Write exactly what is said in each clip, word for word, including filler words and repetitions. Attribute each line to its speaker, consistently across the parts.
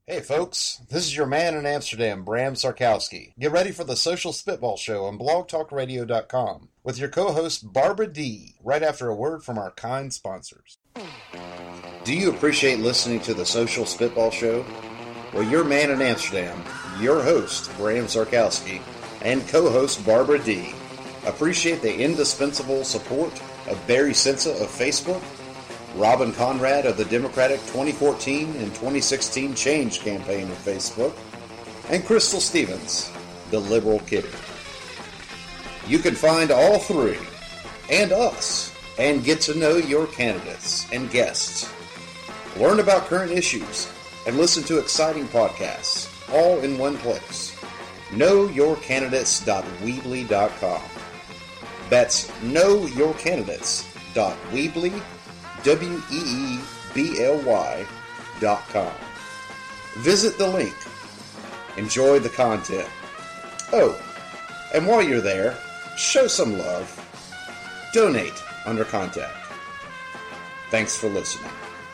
Speaker 1: Hey folks, this is your man in Amsterdam, Bram Sarkowski. Get ready for the Social Spitball Show on blog talk radio dot com with your co-host Barbara D, right after a word from our kind sponsors. Do you appreciate listening to the Social Spitball Show? Well, your man in Amsterdam, your host, Bram Sarkowski, and co-host Barbara D, appreciate the indispensable support of Barry Sensa of Facebook, Robin Conrad of the Democratic twenty fourteen and twenty sixteen Change campaign of Facebook, and Crystal Stevens, the Liberal Kitty. You can find all three, and us, and get to know your candidates and guests. Learn about current issues, and listen to exciting podcasts, all in one place. know your candidates dot weebly dot com. That's know your candidates dot weebly, W E E B L Y dot com. Visit the link. Enjoy the content. Oh, and while you're there, show some love. Donate under contact. Thanks for listening.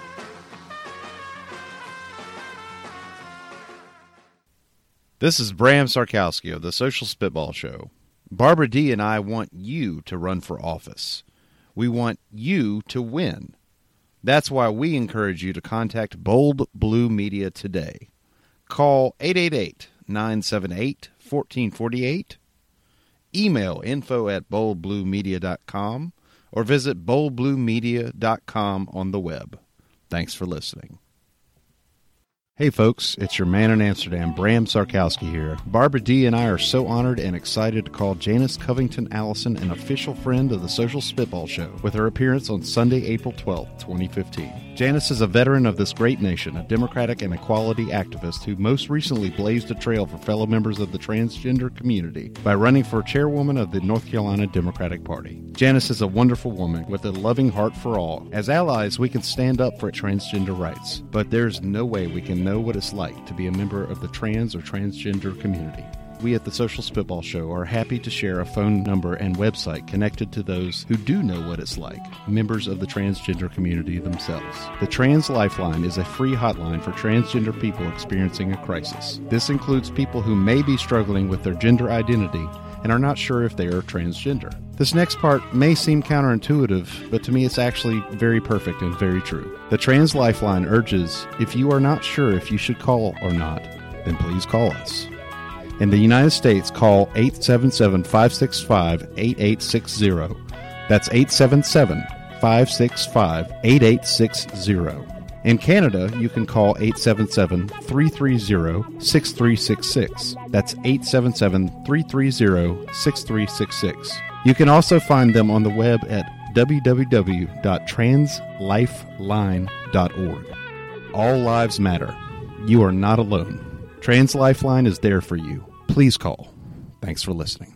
Speaker 2: This is Bram Sarkowski of the Social Spitball Show. Barbara D and I want you to run for office. We want you to win. That's why we encourage you to contact Bold Blue Media today. Call eight eight eight, nine seven eight, one four four eight, email info at bold blue media dot com, or visit bold blue media dot com on the web. Thanks for listening. Hey folks, it's your man in Amsterdam, Bram Sarkowski here. Barbara D and I are so honored and excited to call Janice Covington Allison an official friend of the Social Spitball Show with her appearance on Sunday, April twelfth, twenty fifteen. Janice is a veteran of this great nation, a democratic and equality activist who most recently blazed a trail for fellow members of the transgender community by running for chairwoman of the North Carolina Democratic Party. Janice is a wonderful woman with a loving heart for all. As allies, we can stand up for transgender rights, but there's no way we can know what it's like to be a member of the trans or transgender community. We at the Social Spitball Show are happy to share a phone number and website connected to those who do know what it's like, members of the transgender community themselves. The Trans Lifeline is a free hotline for transgender people experiencing a crisis. This includes people who may be struggling with their gender identity and are not sure if they are transgender. This next part may seem counterintuitive, but to me it's actually very perfect and very true. The Trans Lifeline urges, if you are not sure if you should call or not, then please call us. In the United States, call eight seven seven, five six five, eight eight six zero. That's eight seven seven, five six five, eight eight six zero. In Canada, you can call eight seven seven, three three zero, six three six six. That's eight seven seven, three three zero, six three six six. You can also find them on the web at w w w dot trans lifeline dot org. All lives matter. You are not alone. Trans Lifeline is there for you. Please call. Thanks for listening.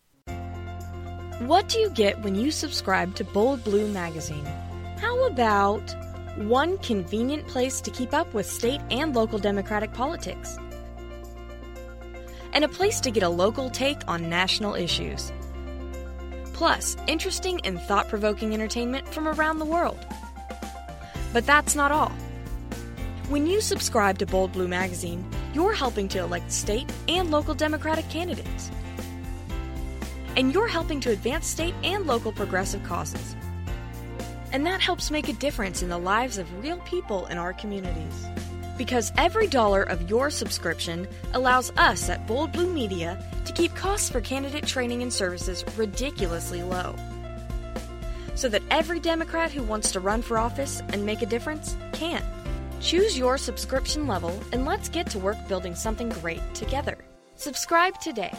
Speaker 3: What do you get when you subscribe to Bold Blue Magazine? How about one convenient place to keep up with state and local Democratic politics, and a place to get a local take on national issues, plus interesting and thought-provoking entertainment from around the world? But that's not all. When you subscribe to Bold Blue Magazine, you're helping to elect state and local Democratic candidates. And you're helping to advance state and local progressive causes. And that helps make a difference in the lives of real people in our communities. Because every dollar of your subscription allows us at Bold Blue Media to keep costs for candidate training and services ridiculously low. So that every Democrat who wants to run for office and make a difference can. Choose your subscription level and let's get to work building something great together. Subscribe today.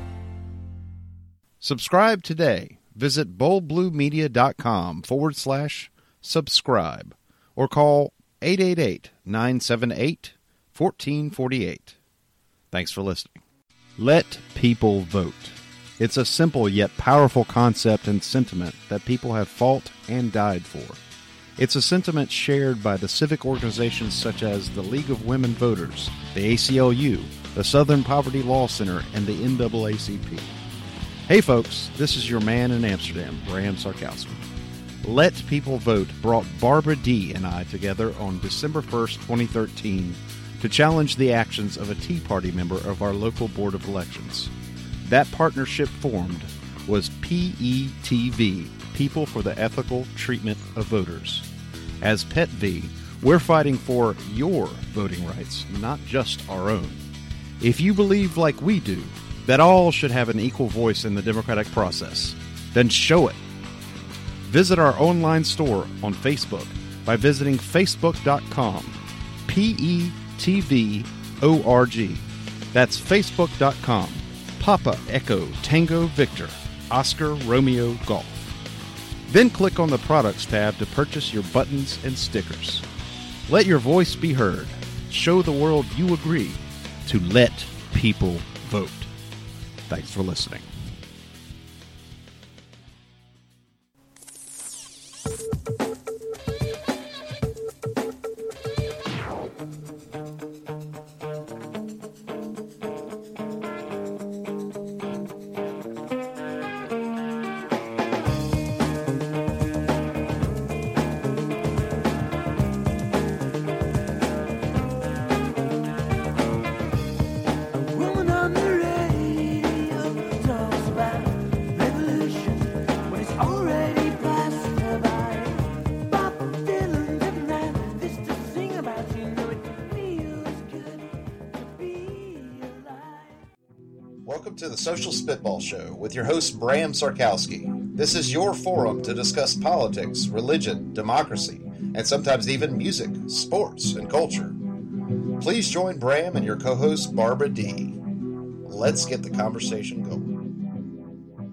Speaker 2: Subscribe today. Visit boldbluemedia.com forward slash subscribe or call eight eight eight, nine seven eight, one four four eight. Thanks for listening. Let people vote. It's a simple yet powerful concept and sentiment that people have fought and died for. It's a sentiment shared by the civic organizations such as the League of Women Voters, the A C L U, the Southern Poverty Law Center, and the N double A C P. Hey folks, this is your man in Amsterdam, Bram Sarkowski. Let People Vote brought Barbara D and I together on December first, twenty thirteen to challenge the actions of a Tea Party member of our local Board of Elections. That partnership formed was P E T V, People for the Ethical Treatment of Voters. As P E T V, we're fighting for your voting rights, not just our own. If you believe, like we do, that all should have an equal voice in the democratic process, then show it. Visit our online store on Facebook by visiting facebook.com P E T V O R G. That's facebook.com Papa Echo Tango Victor Oscar Romeo Golf. Then click on the Products tab to purchase your buttons and stickers. Let your voice be heard. Show the world you agree to let people vote. Thanks for listening.
Speaker 1: Welcome to the Social Spitball Show with your host, Bram Sarkowski. This is your forum to discuss politics, religion, democracy, and sometimes even music, sports, and culture. Please join Bram and your co-host, Barbara D. Let's get the conversation going.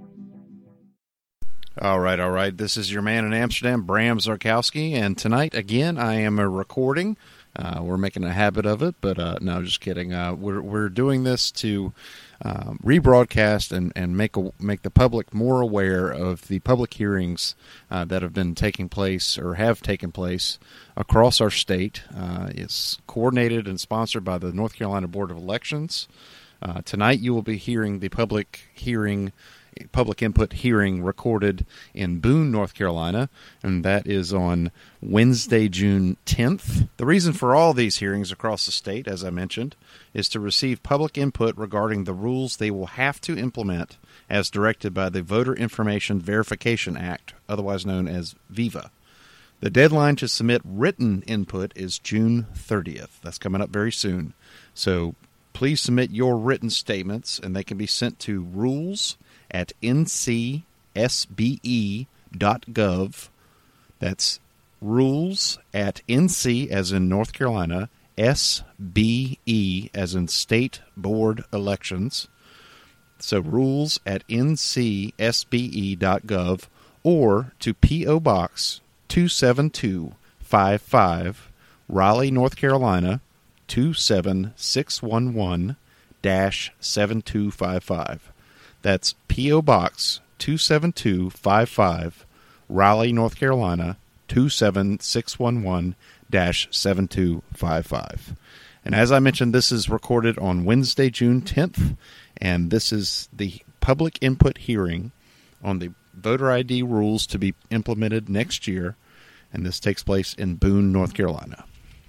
Speaker 2: All right, all right. This is your man in Amsterdam, Bram Sarkowski, and tonight, again, I am a recording. Uh, we're making a habit of it, but uh, no, just kidding. Uh, we're we're doing this to um, rebroadcast and and make a, make the public more aware of the public hearings uh, that have been taking place or have taken place across our state. Uh, it's coordinated and sponsored by the North Carolina Board of Elections. Uh, tonight, you will be hearing the public hearing. Public input hearing recorded in Boone, North Carolina, and that is on Wednesday, June tenth. The reason for all these hearings across the state, as I mentioned, is to receive public input regarding the rules they will have to implement as directed by the Voter Information Verification Act, otherwise known as VIVA. The deadline to submit written input is June thirtieth. That's coming up very soon. So please submit your written statements, and they can be sent to rules at N C S B E dot gov. That's rules at N C as in North Carolina, S B E as in State Board Elections. So rules at N C S B E dot gov or to P O Box two seven two five five, Raleigh, North Carolina two seven six one one dash seven two five five. That's P O Box two seven two five five, Raleigh, North Carolina two seven six one one dash seven two five five. And as I mentioned, this is recorded on Wednesday, June tenth, and this is the public input hearing on the voter I D rules to be implemented next year, and this takes place in Boone, North Carolina.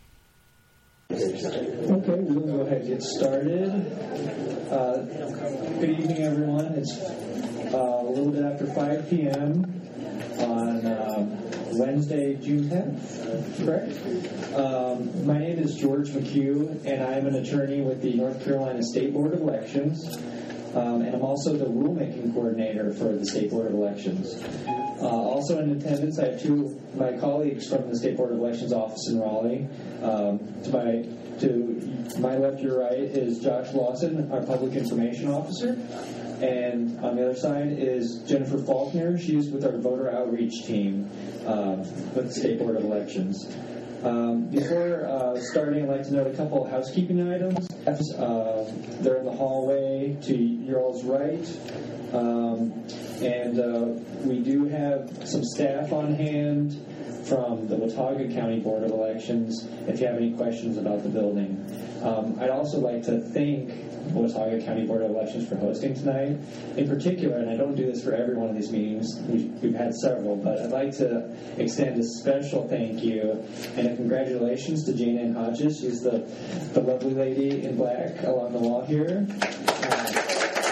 Speaker 4: Okay, we'll go ahead and get started. Uh, good evening, everyone. It's uh, a little bit after five p.m. on um, Wednesday, June tenth, correct? Um, my name is George McHugh, and I'm an attorney with the North Carolina State Board of Elections, um, and I'm also the rulemaking coordinator for the State Board of Elections. Uh, also in attendance, I have two of my colleagues from the State Board of Elections office in Raleigh. Um, to my to my left, your right is Josh Lawson, our Public Information Officer. And on the other side is Jennifer Faulkner. She is with our voter outreach team uh, with the State Board of Elections. Um, before uh, starting, I'd like to note a couple of housekeeping items. Uh, they're in the hallway to your all's right. Um, and uh, we do have some staff on hand from the Watauga County Board of Elections if you have any questions about the building. Um, I'd also like to thank Watauga County Board of Elections for hosting tonight. In particular, and I don't do this for every one of these meetings, we've, we've had several, but I'd like to extend a special thank you and a congratulations to Jane Ann Hodges. She's the, the lovely lady in black along the wall here. Uh,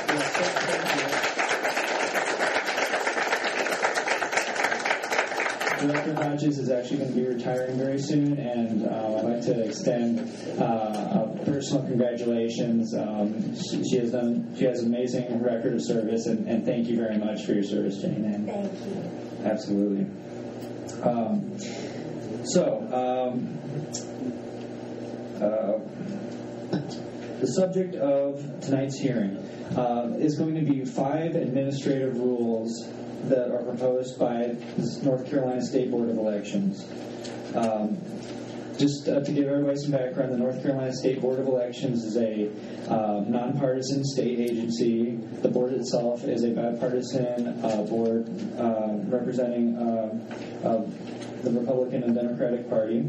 Speaker 4: Director Hodges is actually going to be retiring very soon, and uh, I'd like to extend uh, a personal congratulations. Um, she, she has done. She has an amazing record of service, and, and thank you very much for your service, Jane Ann.
Speaker 5: Thank you.
Speaker 4: Absolutely. Um, so, um, uh, the subject of tonight's hearing uh, is going to be five administrative rules that are proposed by the North Carolina State Board of Elections. Um, just uh, to give everybody some background, the North Carolina State Board of Elections is a uh, nonpartisan state agency. The board itself is a bipartisan uh, board uh, representing uh, uh, the Republican and Democratic Party.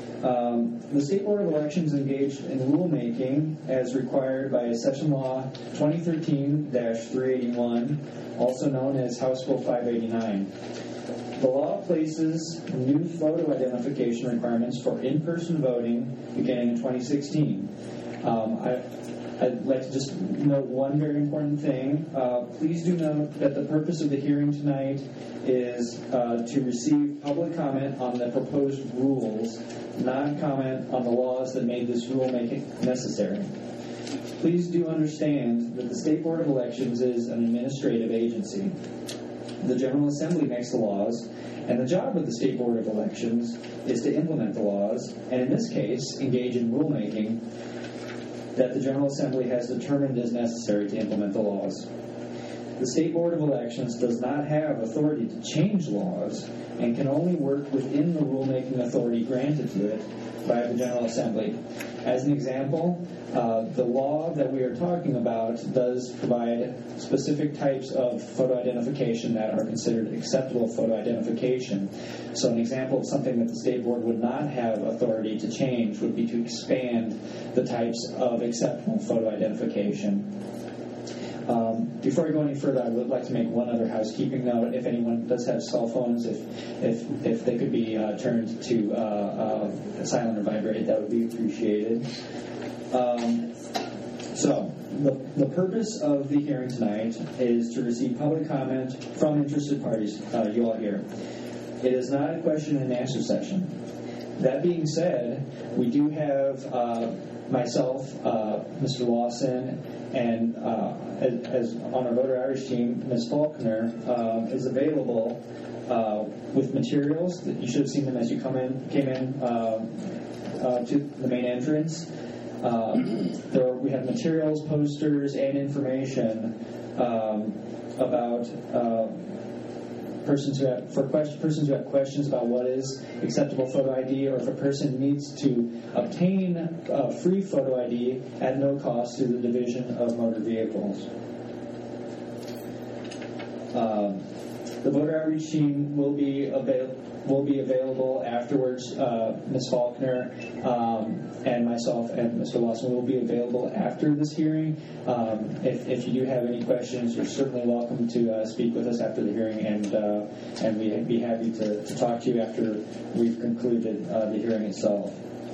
Speaker 4: Um, the State Board of Elections engaged in rulemaking as required by Session Law twenty thirteen dash three eighty-one, also known as House Bill five eighty-nine. The law places new photo identification requirements for in-person voting beginning in twenty sixteen. Um, I, I'd like to just note one very important thing. Uh, please do note that the purpose of the hearing tonight is uh, to receive public comment on the proposed rules, not comment on the laws that made this rulemaking necessary. Please do understand that the State Board of Elections is an administrative agency. The General Assembly makes the laws, and the job of the State Board of Elections is to implement the laws, and in this case, engage in rulemaking that the General Assembly has determined is necessary to implement the laws. The State Board of Elections does not have authority to change laws and can only work within the rulemaking authority granted to it by the General Assembly. As an example, uh, the law that we are talking about does provide specific types of photo identification that are considered acceptable photo identification. So an example of something that the State Board would not have authority to change would be to expand the types of acceptable photo identification. Um, before I go any further, I would like to make one other housekeeping note. If anyone does have cell phones, if if, if they could be uh, turned to uh, uh, silent or vibrate, that would be appreciated. Um, so, the, the purpose of the hearing tonight is to receive public comment from interested parties, uh, you all here. It is not a question and answer session. That being said, we do have uh, myself, uh, Mister Lawson, and uh, as, as on our voter outreach team, Miz Faulkner uh, is available uh, with materials that you should have seen them as you come in came in uh, uh, to the main entrance. Uh, there are, we have materials, posters, and information um, about uh, persons who have for quest- persons who have questions about what is acceptable photo I D, or if a person needs to obtain uh, free photo I D at no cost through the Division of Motor Vehicles. Um, the voter outreach team will be avail- will be available afterwards. Uh, Miz Faulkner um, and myself and Mister Lawson will be available after this hearing. Um, if, if you do have any questions, you're certainly welcome to uh, speak with us after the hearing, and uh, and we'd be happy to, to talk to you after we've concluded uh, the hearing itself.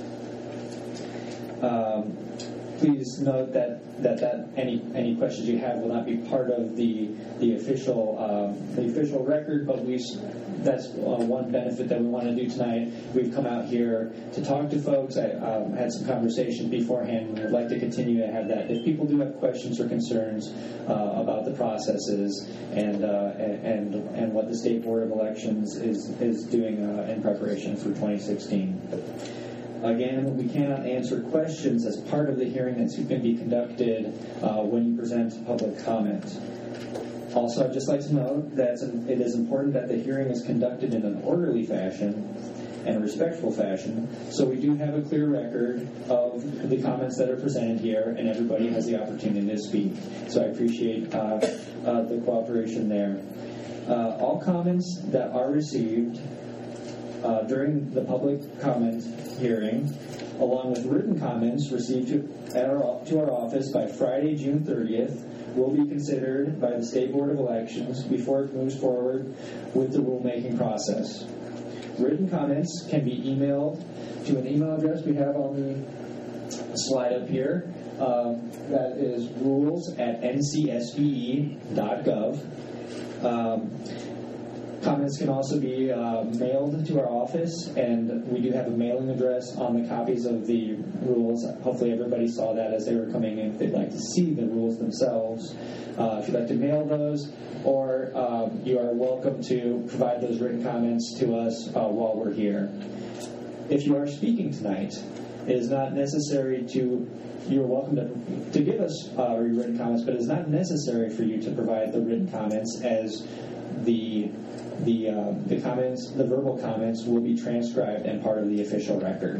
Speaker 4: Um, please note that, that, that any any questions you have will not be part of the the official um, the official record, but we that's uh, one benefit that we want to do tonight. We've come out here to talk to folks. I um, had some conversations beforehand, and we'd like to continue to have that. If people do have questions or concerns uh, about the processes and uh, and and what the State Board of Elections is is doing uh, in preparation for twenty sixteen. Again, we cannot answer questions as part of the hearing that's going to be conducted uh, when you present public comment. Also, I'd just like to note that it is important that the hearing is conducted in an orderly fashion and a respectful fashion, so we do have a clear record of the comments that are presented here, and everybody has the opportunity to speak. So I appreciate uh, uh, the cooperation there. Uh, all comments that are received Uh, during the public comment hearing along with written comments received to, at our, to our office by Friday, June thirtieth, will be considered by the State Board of Elections before it moves forward with the rulemaking process. Written comments can be emailed to an email address we have on the slide up here. Um, that is rules at n c s b e dot gov. Um, Comments can also be uh, mailed to our office, and we do have a mailing address on the copies of the rules. Hopefully everybody saw that as they were coming in if they'd like to see the rules themselves. Uh, if you'd like to mail those, or um, you are welcome to provide those written comments to us uh, while we're here. If you are speaking tonight, it is not necessary to, you're welcome to, to give us uh, your written comments, but it is not necessary for you to provide the written comments, as the The uh, the comments, the verbal comments, will be transcribed and part of the official record.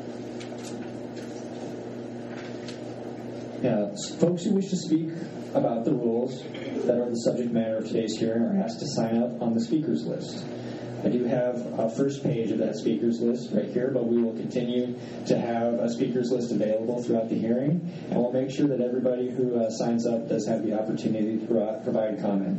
Speaker 4: Now, folks who wish to speak about the rules that are the subject matter of today's hearing are asked to sign up on the speakers list. I do have a first page of that speakers list right here, but we will continue to have a speakers list available throughout the hearing, and we'll make sure that everybody who uh, signs up does have the opportunity to pro- provide comment.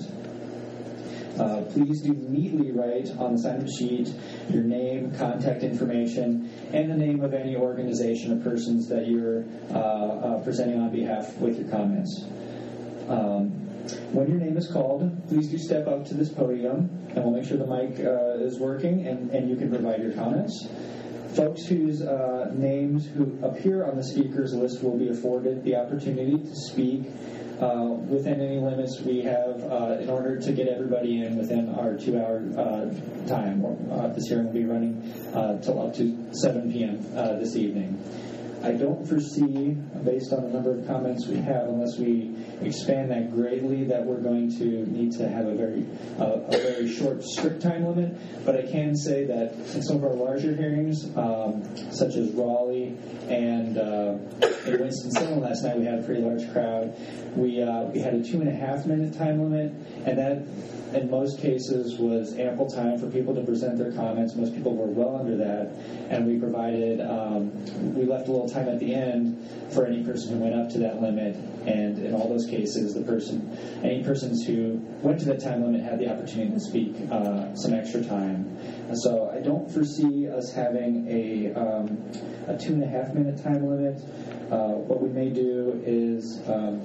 Speaker 4: Uh, please do neatly write on the sign-up sheet your name, contact information, and the name of any organization or persons that you're uh, uh, presenting on behalf with your comments. Um, when your name is called, please do step up to this podium, and we'll make sure the mic uh, is working, and, and you can provide your comments. Folks whose uh, names who appear on the speakers list will be afforded the opportunity to speak Uh, within any limits we have uh, in order to get everybody in within our two-hour uh, time. Uh, this hearing will be running uh, till up to seven p.m. Uh, this evening. I don't foresee, based on the number of comments we have, unless we expand that greatly, that we're going to need to have a very uh, a very short, strict time limit. But I can say that in some of our larger hearings, um, such as Raleigh and uh, in Winston-Salem last night, we had a pretty large crowd. We uh, we had a two and a half minute time limit, and that, in most cases, was ample time for people to present their comments. Most people were well under that, and we provided um, we left a little time at the end for any person who went up to that limit. And in all those cases, the person, any persons who went to that time limit had the opportunity to speak uh, some extra time. And so I don't foresee us having a um, a two and a half minute time limit. Uh, what we may do is um,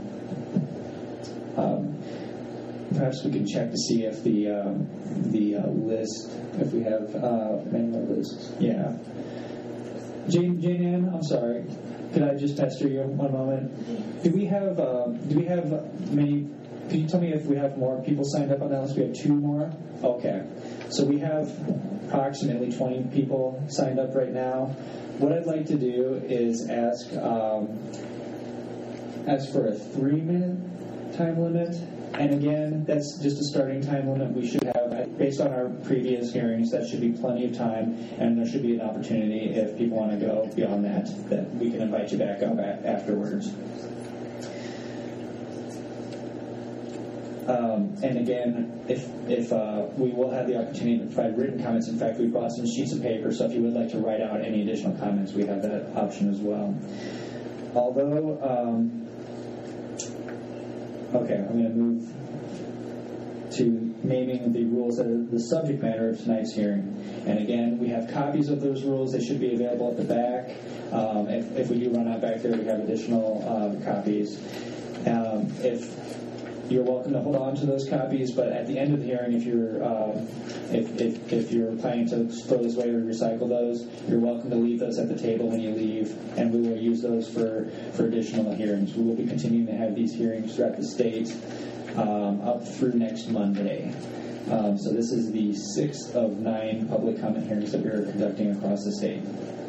Speaker 4: um, perhaps we can check to see if the um, the uh, list, if we have uh, many more lists. Yeah. Jane, Jane Ann, I'm sorry. Could I just pester you one moment? Do we have uh, do we have many? Could you tell me if we have more people signed up on that list? We have two more. Okay, so we have approximately twenty people signed up right now. What I'd like to do is ask um, ask for a three-minute time limit. And again, that's just a starting time limit. We should have, based on our previous hearings, that should be plenty of time, and there should be an opportunity, if people want to go beyond that, that we can invite you back up a- afterwards. Um, and again, if if uh, we will have the opportunity to provide written comments. In fact, we brought some sheets of paper, so if you would like to write out any additional comments, we have that option as well. Although... Um, Okay, I'm going to move to naming the rules that are the subject matter of tonight's hearing. And again, we have copies of those rules. They should be available at the back. Um, if, if we do run out back there, we have additional um, copies. Um, if you're welcome to hold on to those copies, but at the end of the hearing, if you're um, if, if, if you're planning to throw those away or recycle those, you're welcome to leave those at the table when you leave, and we will use those for, for additional hearings. We will be continuing to have these hearings throughout the state um, up through next Monday. Um, so this is the sixth of nine public comment hearings that we are conducting across the state.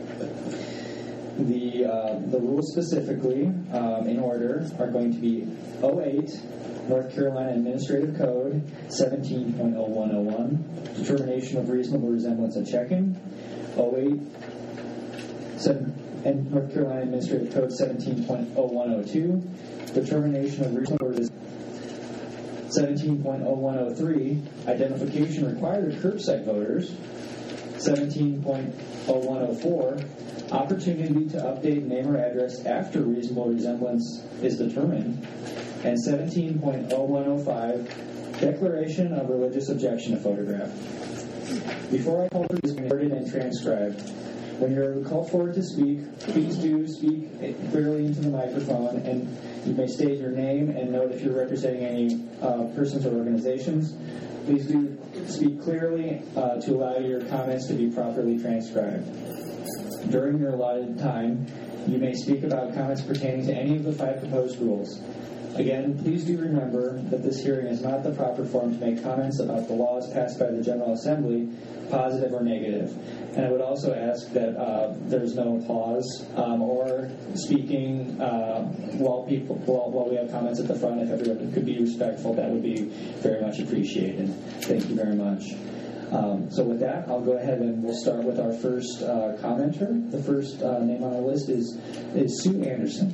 Speaker 4: The uh, the rules specifically, um, in order, are going to be oh eight, North Carolina Administrative Code seventeen point oh one oh one, determination of reasonable resemblance of checking. oh eight, seven, and North Carolina Administrative Code seventeen point oh one oh two, determination of reasonable resemblance. seventeen point oh one oh three, identification required of curbside voters. seventeen point oh one oh four, opportunity to update name or address after reasonable resemblance is determined, and seventeen point oh one oh five, declaration of religious objection to photograph. Before I call for this recorded and transcribed, when you're called forward to speak, please do speak clearly into the microphone, and you may state your name and note if you're representing any uh, persons or organizations. Please do speak clearly uh, to allow your comments to be properly transcribed. During your allotted time, you may speak about comments pertaining to any of the five proposed rules. Again, please do remember that this hearing is not the proper forum to make comments about the laws passed by the General Assembly, positive or negative. And I would also ask that uh, there's no applause um, or speaking uh, while people while, while we have comments at the front. If everyone could be respectful, that would be very much appreciated. Thank you very much. Um, so with that, I'll go ahead and we'll start with our first uh, commenter. The first uh, name on our list is, is Sue Anderson.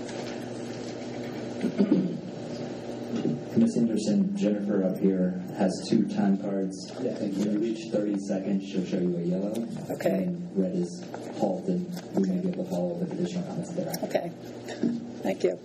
Speaker 5: Miss Anderson, Jennifer up here has two time cards.
Speaker 4: Yeah,
Speaker 5: When you reach thirty seconds, she'll show you a yellow.
Speaker 6: Okay.
Speaker 5: And red is halted. We may be able to follow with additional comments there.
Speaker 6: Okay. Thank you.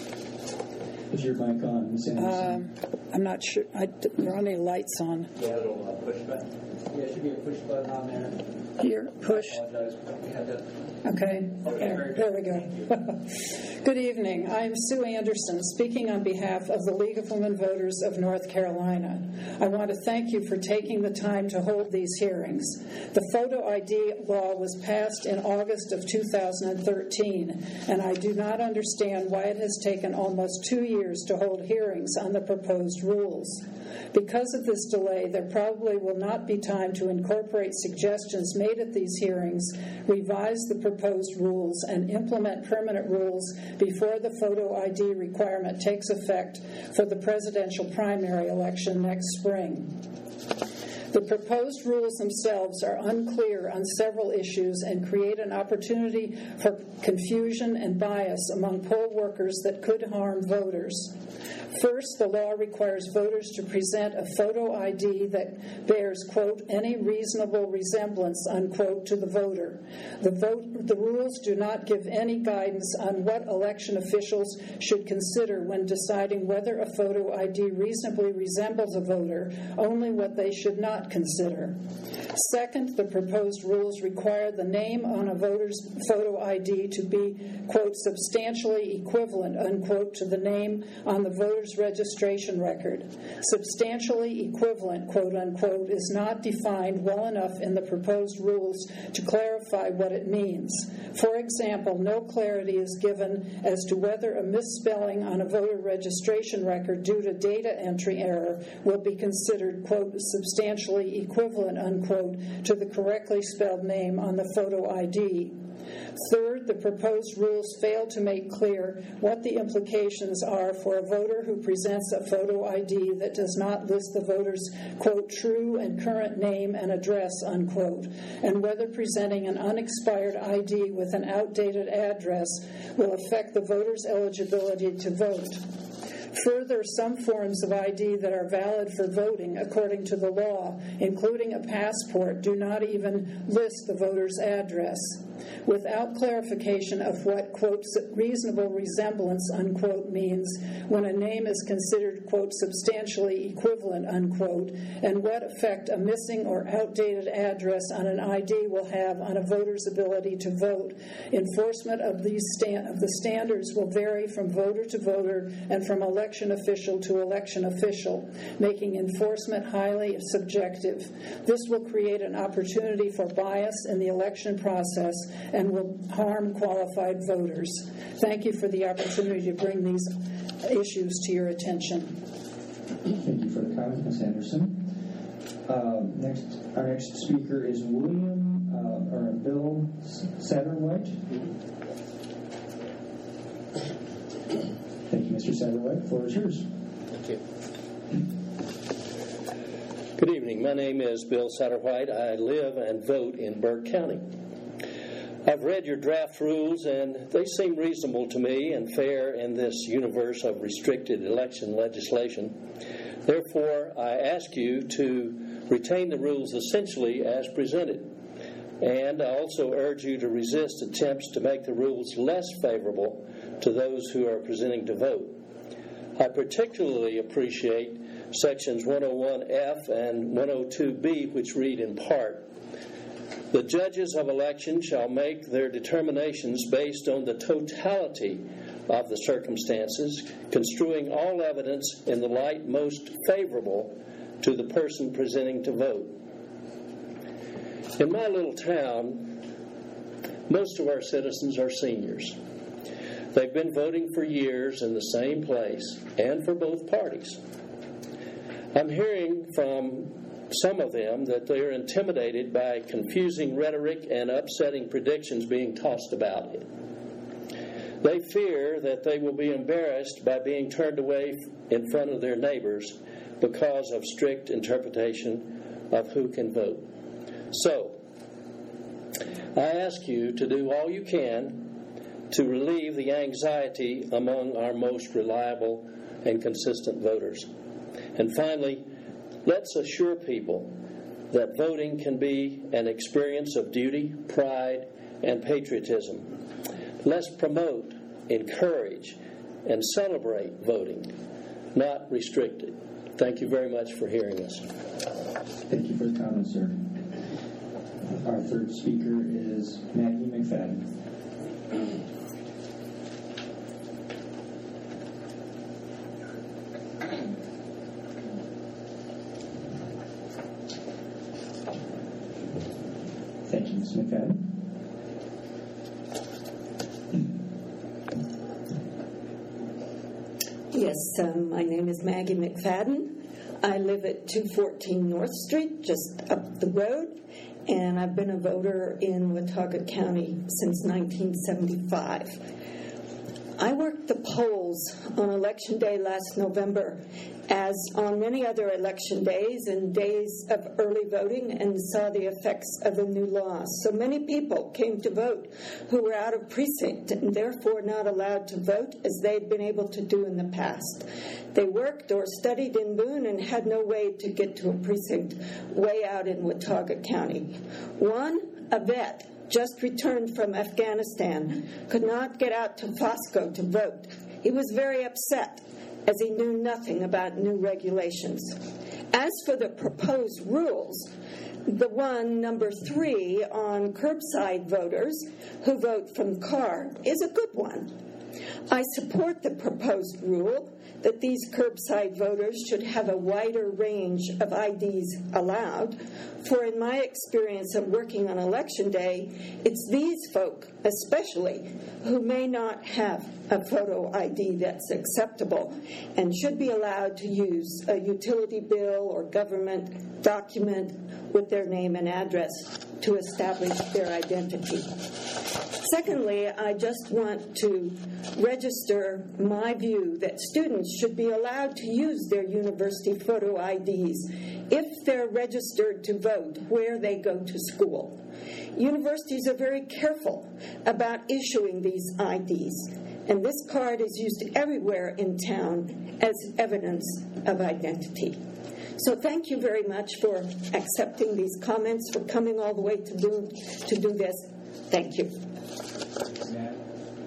Speaker 4: Is your mic on, Miss Anderson?
Speaker 6: Um, I'm not sure. I, there aren't any lights on.
Speaker 7: Yeah, a little uh, push button. Yeah, there should be a push button on there.
Speaker 6: Here, push.
Speaker 7: I apologize. We had to.
Speaker 6: Okay. There, there we go. Good evening. I'm Sue Anderson, speaking on behalf of the League of Women Voters of North Carolina. I want to thank you for taking the time to hold these hearings. The photo I D law was passed in August of two thousand thirteen, and I do not understand why it has taken almost two years to hold hearings on the proposed rules. Because of this delay, there probably will not be time to incorporate suggestions made at these hearings, revise the proposed rules, and implement permanent rules before the photo I D requirement takes effect for the presidential primary election next spring. The proposed rules themselves are unclear on several issues and create an opportunity for confusion and bias among poll workers that could harm voters. First, the law requires voters to present a photo I D that bears, quote, any reasonable resemblance, unquote, to the voter. The, vote, the rules do not give any guidance on what election officials should consider when deciding whether a photo I D reasonably resembles a voter, only what they should not consider. Second, the proposed rules require the name on a voter's photo I D to be, quote, substantially equivalent, unquote, to the name on the voter's registration record. Substantially equivalent, quote, unquote, is not defined well enough in the proposed rules to clarify what it means. For example, no clarity is given as to whether a misspelling on a voter registration record due to data entry error will be considered, quote, substantially equivalent, unquote, to the correctly spelled name on the photo I D. Third, the proposed rules fail to make clear what the implications are for a voter who presents a photo I D that does not list the voter's, quote, true and current name and address, unquote, and whether presenting an unexpired I D with an outdated address will affect the voter's eligibility to vote. Further, some forms of I D that are valid for voting according to the law, including a passport, do not even list the voter's address. Without clarification of what, quote, reasonable resemblance, unquote, means when a name is considered, quote, substantially equivalent, unquote, and what effect a missing or outdated address on an I D will have on a voter's ability to vote, enforcement of these stand- of the standards will vary from voter to voter and from election official to election official, making enforcement highly subjective. This will create an opportunity for bias in the election process and will harm qualified voters. Thank you for the opportunity to bring these issues to your attention.
Speaker 4: Thank you for the comment, Miz Anderson. Uh, next, our next speaker is William uh, or Bill Satterwhite. Thank you, Mister Satterwhite. The floor is yours.
Speaker 8: Thank you. Good evening. My name is Bill Satterwhite. I live and vote in Burke County. I've read your draft rules, and they seem reasonable to me and fair in this universe of restricted election legislation. Therefore, I ask you to retain the rules essentially as presented And I also urge you to resist attempts to make the rules less favorable to those who are presenting to vote. I particularly appreciate Sections one oh one F and one oh two B, which read in part, "The judges of election shall make their determinations based on the totality of the circumstances, construing all evidence in the light most favorable to the person presenting to vote." In my little town, most of our citizens are seniors. They've been voting for years in the same place and for both parties. I'm hearing from some of them that they are intimidated by confusing rhetoric and upsetting predictions being tossed about. They fear that they will be embarrassed by being turned away in front of their neighbors because of strict interpretation of who can vote. So, I ask you to do all you can to relieve the anxiety among our most reliable and consistent voters. And finally, let's assure people that voting can be an experience of duty, pride, and patriotism. Let's promote, encourage, and celebrate voting, not restrict it. Thank you very much for hearing us.
Speaker 4: Thank you for the comment, sir. Our third speaker is Maggie McFadden. Thank you, Miz McFadden.
Speaker 9: Yes, um, my name is Maggie McFadden. I live at two fourteen North Street, just up the road, and I've been a voter in Watauga County since nineteen seventy-five. I worked the polls on Election Day last November, as on many other election days and days of early voting, and saw the effects of the new law. So many people came to vote who were out of precinct and therefore not allowed to vote as they'd been able to do in the past. They worked or studied in Boone and had no way to get to a precinct way out in Watauga County. One, a vet, just returned from Afghanistan, could not get out to Fosco to vote. He was very upset, as he knew nothing about new regulations. As for the proposed rules, the one, number three, on curbside voters who vote from the car is a good one. I support the proposed rule that these curbside voters should have a wider range of I Ds allowed, for in my experience of working on Election Day, it's these folk, especially, who may not have a photo I D that's acceptable and should be allowed to use a utility bill or government document with their name and address to establish their identity. Secondly, I just want to register my view that students should be allowed to use their university photo I Ds if they're registered to vote where they go to school. Universities are very careful about issuing these I Ds, and this card is used everywhere in town as evidence of identity. So thank you very much for accepting these comments, for coming all the way to do, to do this. Thank you.
Speaker 4: Matt.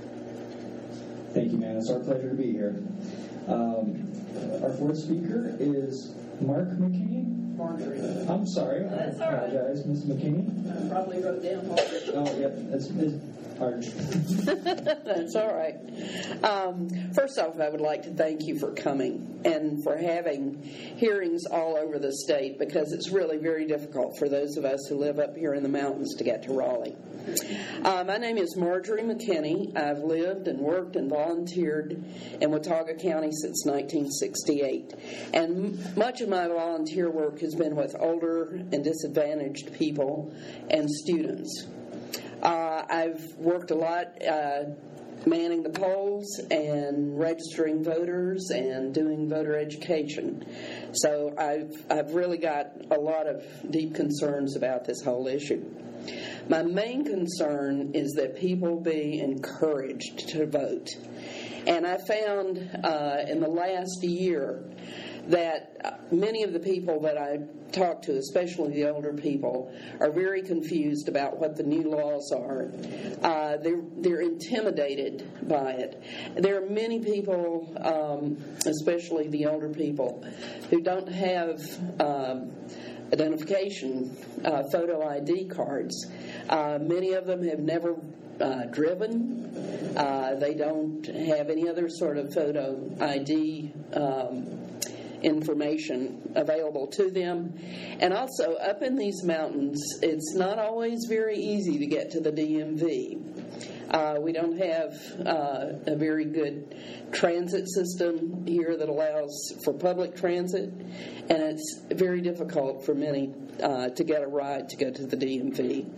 Speaker 4: Thank you, Matt. It's our pleasure to be here. Um, our fourth speaker is Mark McKinney.
Speaker 7: Marjorie.
Speaker 4: I'm sorry.
Speaker 7: That's
Speaker 4: I apologize, Miz McKinney.
Speaker 7: I probably wrote down Marjorie.
Speaker 4: Oh, yeah. That's Miz Arch.
Speaker 10: That's all right. Um, first off, I would like to thank you for coming and for having hearings all over the state, because it's really very difficult for those of us who live up here in the mountains to get to Raleigh. Uh, my name is Marjorie McKinney. I've lived and worked and volunteered in Watauga County since nineteen sixty-eight. And m- much of my volunteer work has been with older and disadvantaged people and students. Uh, I've worked a lot uh, manning the polls and registering voters and doing voter education. So I've, I've really got a lot of deep concerns about this whole issue. My main concern is that people be encouraged to vote. And I found uh, in the last year that many of the people that I talk to, especially the older people, are very confused about what the new laws are. Uh, they're, they're intimidated by it. There are many people, um, especially the older people, who don't have um, identification uh, photo I D cards. Uh, many of them have never uh, driven. Uh, they don't have any other sort of photo I D um information available to them. And also, up in these mountains, it's not always very easy to get to the D M V. Uh, we don't have uh, a very good transit system here that allows for public transit, and it's very difficult for many uh, to get a ride to go to the D M V.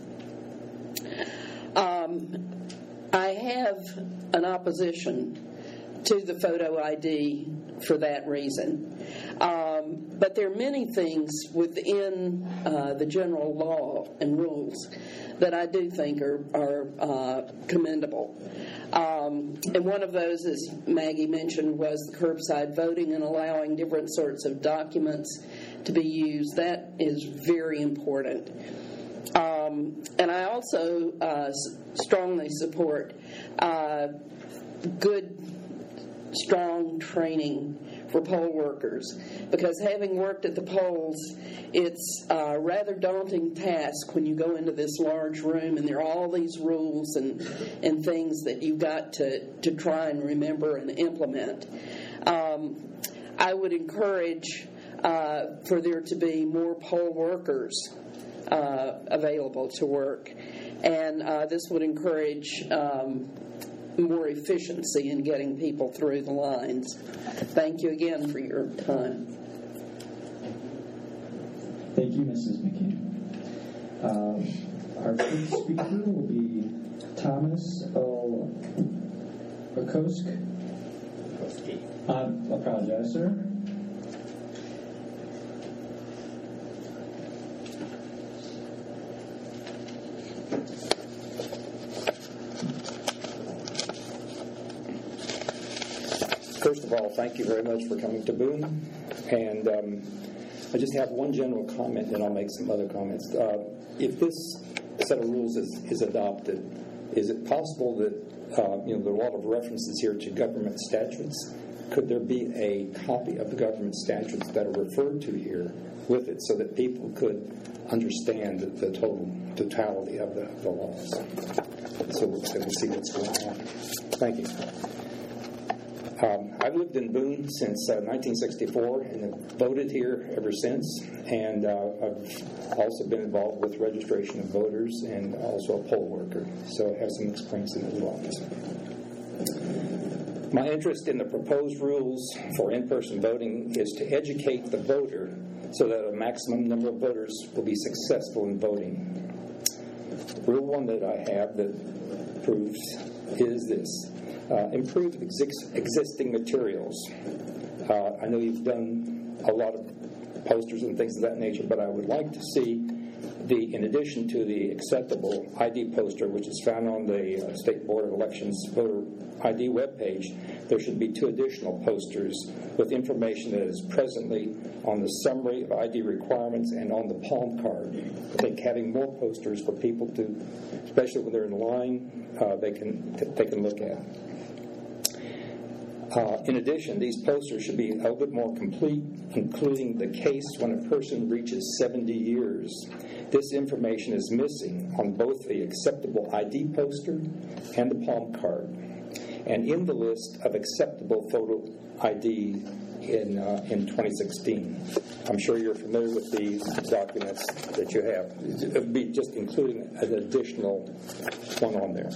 Speaker 10: Um, I have an opposition to the photo I D for that reason. Um, but there are many things within uh, the general law and rules that I do think are, are uh, commendable. Um, and one of those, as Maggie mentioned, was the curbside voting and allowing different sorts of documents to be used. That is very important. Um, and I also uh, strongly support uh, good, strong training for poll workers, because having worked at the polls, it's a rather daunting task when you go into this large room and there are all these rules and and things that you've got to, to try and remember and implement. Um, I would encourage uh, for there to be more poll workers uh, available to work, and uh, this would encourage um, more efficiency in getting people through the lines. Thank you again for your time.
Speaker 4: Thank you, Missus McKean. Um, our first speaker will be Thomas O. Okosk. I apologize, sir.
Speaker 11: First of all, thank you very much for coming to Boone. And um, I just have one general comment, and I'll make some other comments. Uh, if this set of rules is, is adopted, is it possible that, uh, you know, there are a lot of references here to government statutes? Could there be a copy of the government statutes that are referred to here with it so that people could understand the, the total totality of the, the laws? So we can see what's going on. Thank you. Um, I've lived in Boone since uh, nineteen sixty-four and have voted here ever since. And uh, I've also been involved with registration of voters and also a poll worker. So I have some experience in those office. My interest in the proposed rules for in-person voting is to educate the voter so that a maximum number of voters will be successful in voting. Rule one that I have that proves is this. Uh, improve exi- existing materials. Uh, I know you've done a lot of posters and things of that nature, but I would like to see the, in addition to the acceptable I D poster, which is found on the uh, State Board of Elections voter I D webpage, there should be two additional posters with information that is presently on the summary of I D requirements and on the palm card. I think having more posters for people to, especially when they're in line, uh, they can they can look at. Uh, in addition, these posters should be a little bit more complete, including the case when a person reaches seventy years. This information is missing on both the acceptable I D poster and the palm card, and in the list of acceptable photo I D in uh, in twenty sixteen. I'm sure you're familiar with these documents that you have. It would be just including an additional one on there.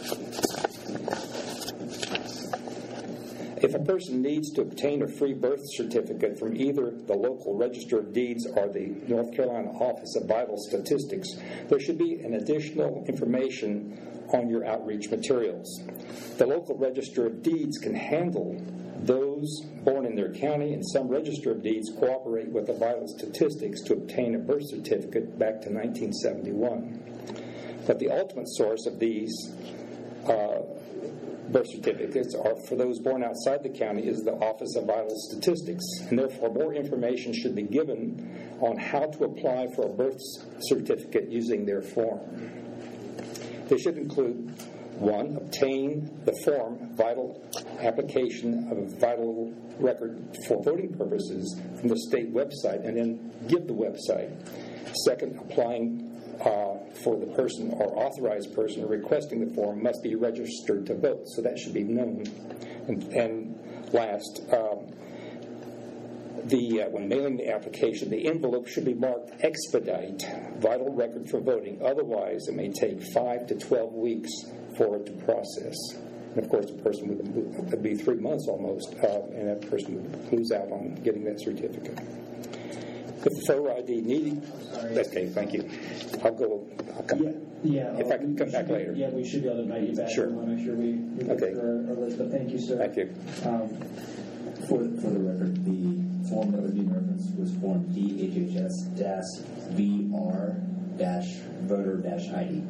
Speaker 11: If a person needs to obtain a free birth certificate from either the local Register of Deeds or the North Carolina Office of Vital Statistics, there should be an additional information on your outreach materials. The local Register of Deeds can handle those born in their county, and some Register of Deeds cooperate with the Vital Statistics to obtain a birth certificate back to nineteen seventy-one. But the ultimate source of these uh, birth certificates are for those born outside the county is the Office of Vital Statistics, and therefore more information should be given on how to apply for a birth certificate using their form. They should include, one, obtain the form vital application of a vital record for voting purposes from the state website, and then give the website. Second, applying Uh, for the person or authorized person requesting the form must be registered to vote, so that should be known. And, and last, um, the uh, when mailing the application, the envelope should be marked expedite, vital record for voting. Otherwise, it may take five to twelve weeks for it to process. And of course, the person would, would be three months almost, uh, and that person would lose out on getting that certificate. If the photo I D needed, okay, thank you. I'll go. I'll come.
Speaker 4: Yeah, yeah.
Speaker 11: If I can come back
Speaker 4: be,
Speaker 11: later.
Speaker 4: Yeah, we should be able to invite you back.
Speaker 11: Sure.
Speaker 4: We want to make sure we, we go
Speaker 11: okay.
Speaker 4: through our, our list. But thank you, sir.
Speaker 11: Thank you.
Speaker 4: Um,
Speaker 5: for for the record, the form that was being referenced was Form D H H S V R voter I D.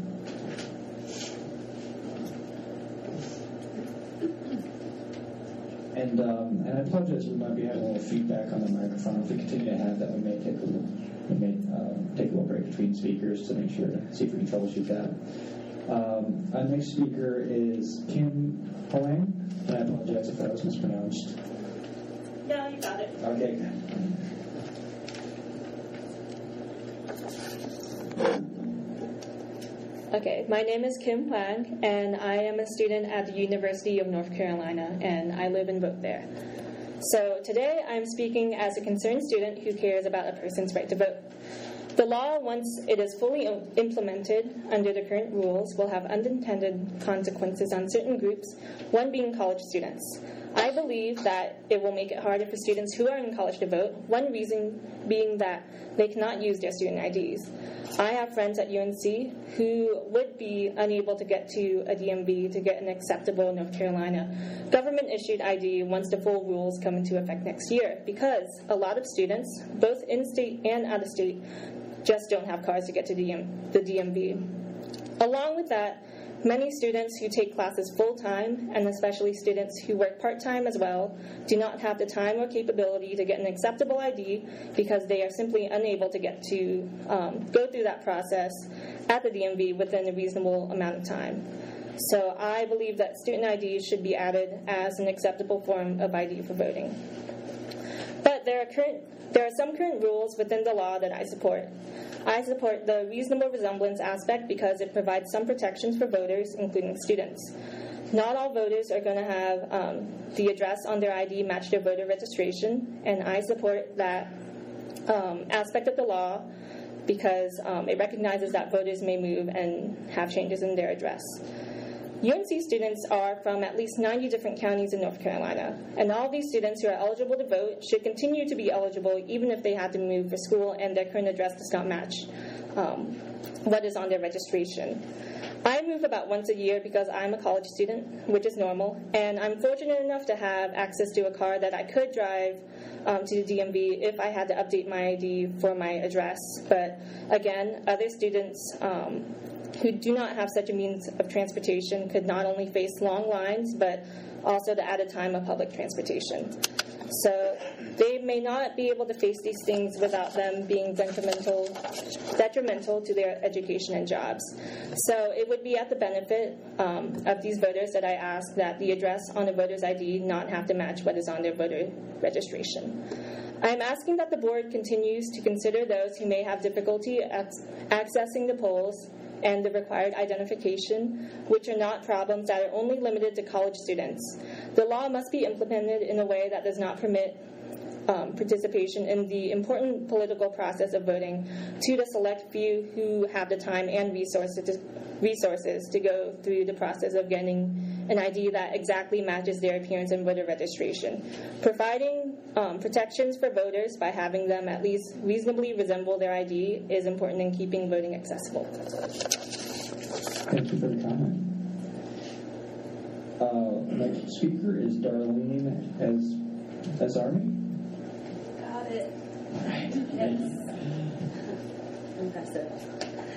Speaker 4: And um, and I apologize, we might be having a little feedback on the microphone. If we continue to have that, we may take a little, we may uh, take a little break between speakers to make sure to see if we can troubleshoot that. Um, our next speaker is Kim Hoang, and I apologize if that was mispronounced.
Speaker 12: No, you got it.
Speaker 4: Okay.
Speaker 12: Okay, my name is Kim Hwang, and I am a student at the University of North Carolina, and I live and vote there. So today I'm speaking as a concerned student who cares about a person's right to vote. The law, once it is fully implemented under the current rules, will have unintended consequences on certain groups, one being college students. I believe that it will make it harder for students who are in college to vote, one reason being that they cannot use their student I Ds. I have friends at U N C who would be unable to get to a D M V to get an acceptable North Carolina government-issued I D once the full rules come into effect next year, because a lot of students, both in-state and out-of-state, just don't have cars to get to the D M V. Along with that, many students who take classes full-time, and especially students who work part-time as well, do not have the time or capability to get an acceptable I D because they are simply unable to get to um, go through that process at the D M V within a reasonable amount of time. So I believe that student I Ds should be added as an acceptable form of I D for voting. But there are current There are some current rules within the law that I support. I support the reasonable resemblance aspect because it provides some protections for voters, including students. Not all voters are going to have um, the address on their I D match their voter registration, and I support that um, aspect of the law because um, it recognizes that voters may move and have changes in their address. U N C students are from at least ninety different counties in North Carolina, and all these students who are eligible to vote should continue to be eligible even if they had to move for school and their current address does not match um, what is on their registration. I move about once a year because I'm a college student, which is normal, and I'm fortunate enough to have access to a car that I could drive um, to the D M V if I had to update my I D for my address. But again, other students um, who do not have such a means of transportation could not only face long lines, but also the added time of public transportation. So they may not be able to face these things without them being detrimental, detrimental to their education and jobs. So it would be at the benefit um, of these voters that I ask that the address on the voter's I D not have to match what is on their voter registration. I am asking that the board continues to consider those who may have difficulty at accessing the polls and the required identification, which are not problems that are only limited to college students. The law must be implemented in a way that does not permit um, participation in the important political process of voting to the select few who have the time and resources to, resources to go through the process of getting an I D that exactly matches their appearance in voter registration. Providing um, protections for voters by having them at least reasonably resemble their I D is important in keeping voting accessible.
Speaker 4: Thank you for the comment. Uh, next speaker is Darlene as Azarmi.
Speaker 12: Got it.
Speaker 4: All right.
Speaker 12: Yes. Impressive.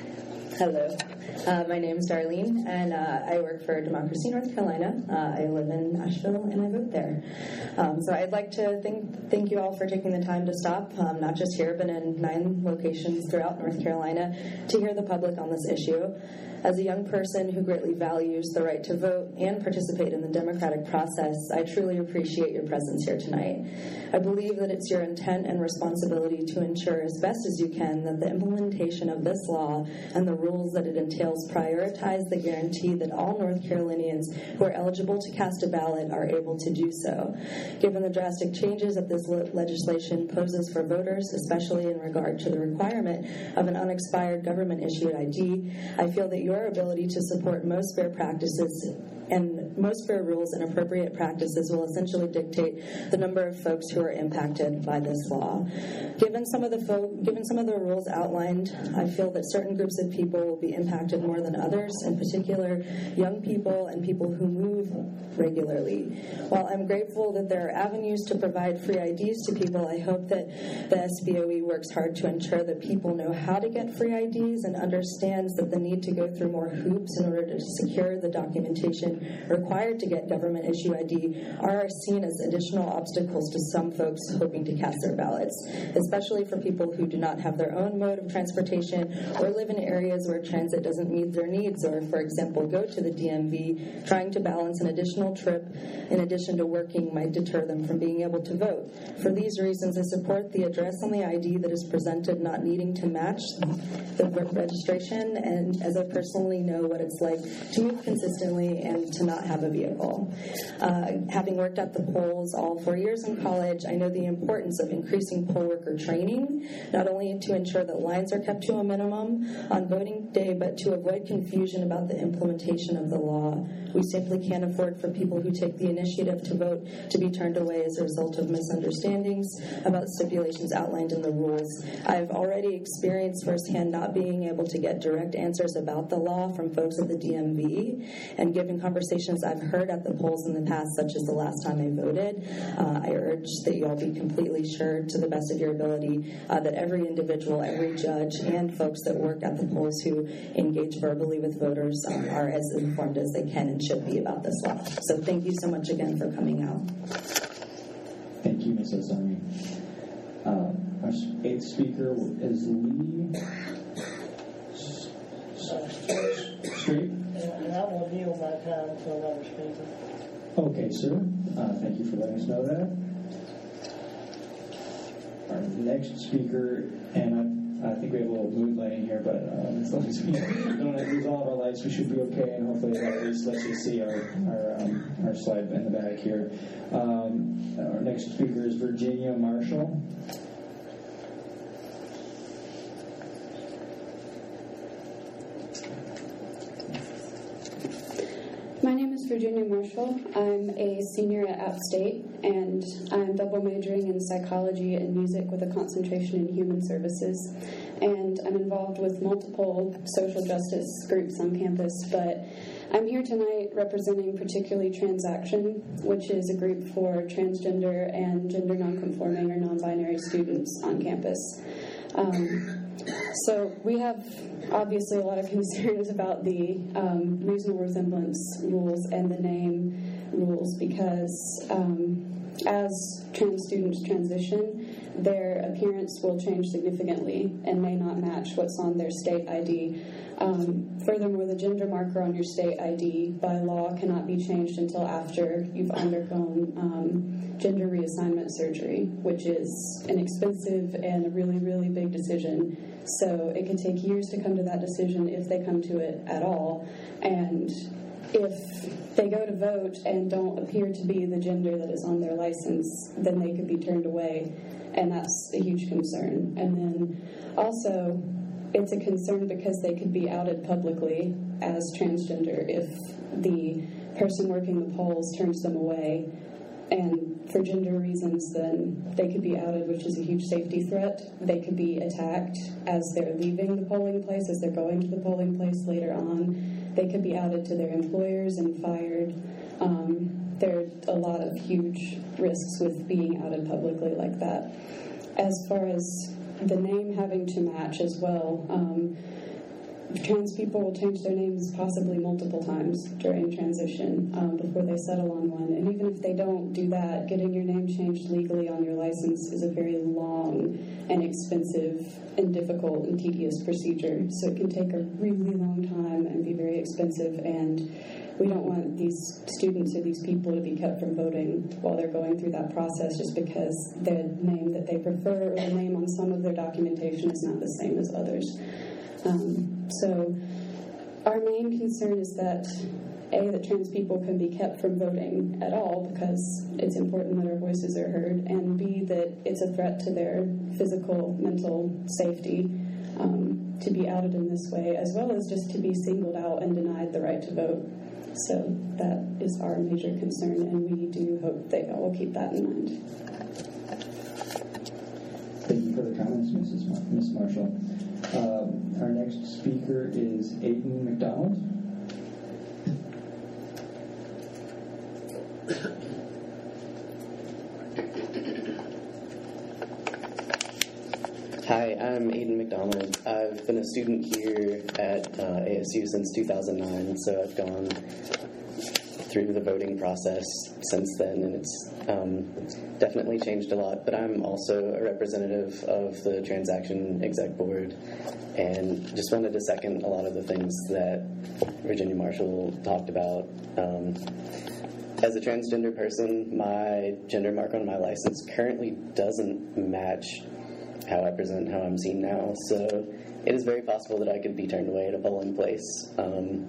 Speaker 13: Hello. Uh, my name is Darlene, and uh, I work for Democracy North Carolina. Uh, I live in Asheville, and I vote there. Um, so I'd like to thank, thank you all for taking the time to stop, um, not just here, but in nine locations throughout North Carolina, to hear the public on this issue. As a young person who greatly values the right to vote and participate in the democratic process, I truly appreciate your presence here tonight. I believe that it's your intent and responsibility to ensure as best as you can that the implementation of this law and the rules that it entails prioritize the guarantee that all North Carolinians who are eligible to cast a ballot are able to do so. Given the drastic changes that this le- legislation poses for voters, especially in regard to the requirement of an unexpired government-issued I D, I feel that your Your ability to support most fair practices and most fair rules and appropriate practices will essentially dictate the number of folks who are impacted by this law. Given some of the fo- given some of the rules outlined, I feel that certain groups of people will be impacted more than others, in particular young people and people who move regularly. While I'm grateful that there are avenues to provide free I Ds to people, I hope that the S B O E works hard to ensure that people know how to get free I Ds and understands that the need to go through more hoops in order to secure the documentation required to get government-issued I D are seen as additional obstacles to some folks hoping to cast their ballots, especially for people who do not have their own mode of transportation or live in areas where transit doesn't meet their needs or, for example, go to the D M V. Trying to balance an additional trip in addition to working might deter them from being able to vote. For these reasons, I support the address on the I D that is presented not needing to match the registration, and as I personally know what it's like to move consistently and to not have a vehicle. Uh, having worked at the polls all four years in college, I know the importance of increasing poll worker training, not only to ensure that lines are kept to a minimum on voting day, but to avoid confusion about the implementation of the law. We simply can't afford for people who take the initiative to vote to be turned away as a result of misunderstandings about stipulations outlined in the rules. I've already experienced firsthand not being able to get direct answers about the law from folks at the D M V, and given conversations I've heard at the polls in the past, such as the last time I voted, uh, I urge that you all be completely sure, to the best of your ability, uh, that every individual, every judge, and folks that work at the polls who engage verbally with voters um, are as informed as they can and should be about this law. So thank you so much again for coming out.
Speaker 4: Thank you, Miz Osami. Uh, our eighth speaker is Lee Straight.
Speaker 14: And I will yield my time to another speaker.
Speaker 4: Okay, sir. Uh, thank you for letting us know that. Our next speaker, and I, I think we have a little mood lighting here, but um, as long as we don't lose all of our lights, we should be okay, and hopefully that at least lets you see our our, um, our slide in the back here. Um, our next speaker is Virginia Marshall.
Speaker 15: My name is Virginia Marshall. I'm a senior at App State, and I'm double majoring in psychology and music with a concentration in human services. And I'm involved with multiple social justice groups on campus, but I'm here tonight representing particularly Transaction, which is a group for transgender and gender nonconforming or non-binary students on campus. Um, So we have obviously a lot of concerns about the um, reasonable resemblance rules and the name rules because um, as trans students transition, their appearance will change significantly and may not match what's on their state I D. Um, furthermore, the gender marker on your state I D by law cannot be changed until after you've undergone um, gender reassignment surgery, which is an expensive and a really, really big decision. So it can take years to come to that decision if they come to it at all. And if they go to vote and don't appear to be the gender that is on their license, then they could be turned away, and that's a huge concern. And then also, it's a concern because they could be outed publicly as transgender if the person working the polls turns them away. And for gender reasons, then they could be outed, which is a huge safety threat. They could be attacked as they're leaving the polling place, as they're going to the polling place later on. They could be outed to their employers and fired. Um, there are a lot of huge risks with being outed publicly like that. As far as the name having to match as well, um, trans people will change their names possibly multiple times during transition um, before they settle on one. And even if they don't do that, getting your name changed legally on your license is a very long and expensive and difficult and tedious procedure. So it can take a really long time and be very expensive, and we don't want these students or these people to be kept from voting while they're going through that process just because the name that they prefer or the name on some of their documentation is not the same as others. Um, so our main concern is that, A, that trans people can be kept from voting at all because it's important that our voices are heard, and B, that it's a threat to their physical, mental safety um, to be outed in this way, as well as just to be singled out and denied the right to vote. So that is our major concern, and we do hope that y'all will keep that in mind.
Speaker 4: Thank you for the comments, Missus Mar- Miz Marshall. Um, our next speaker is Aiden McDonald.
Speaker 16: Hi, I'm Aiden McDonald. I've been a student here at uh, A S U since two thousand nine, so I've gone through the voting process since then, and it's um, definitely changed a lot. But I'm also a representative of the Transaction Exec Board, and just wanted to second a lot of the things that Virginia Marshall talked about. Um, as a transgender person, my gender mark on my license currently doesn't match how I present, how I'm seen now. So it is very possible that I could be turned away at a polling place um,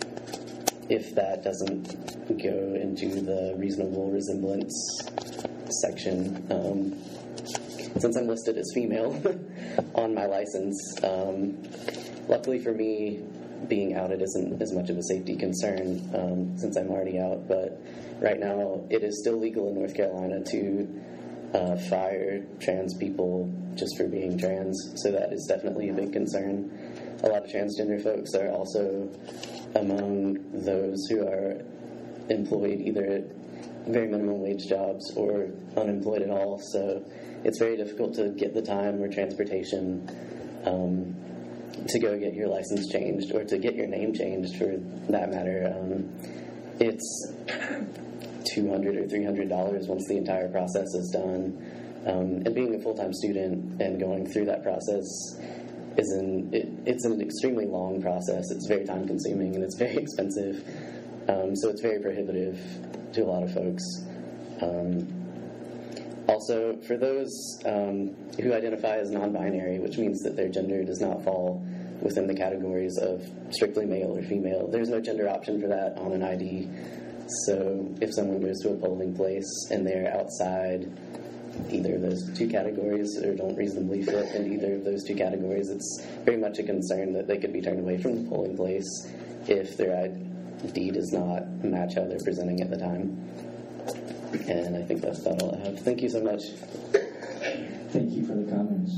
Speaker 16: if that doesn't go into the reasonable resemblance section. Um, since I'm listed as female on my license, um, luckily for me, being outed isn't as much of a safety concern um, since I'm already out. But right now, it is still legal in North Carolina to Uh, fire trans people just for being trans, so that is definitely a big concern. A lot of transgender folks are also among those who are employed either at very minimum wage jobs or unemployed at all, so it's very difficult to get the time or transportation um, to go get your license changed, or to get your name changed for that matter. Um, it's two hundred dollars or three hundred dollars once the entire process is done. Um, and being a full-time student and going through that process is an, it, it's an extremely long process. It's very time-consuming and it's very expensive. Um, so it's very prohibitive to a lot of folks. Um, also, for those um, who identify as non-binary, which means that their gender does not fall within the categories of strictly male or female, there's no gender option for that on an I D. So if someone goes to a polling place and they're outside either of those two categories or don't reasonably fit in either of those two categories, it's very much a concern that they could be turned away from the polling place if their I D does not match how they're presenting at the time. And I think that's about all I have. Thank you so much.
Speaker 4: Thank you for the comments.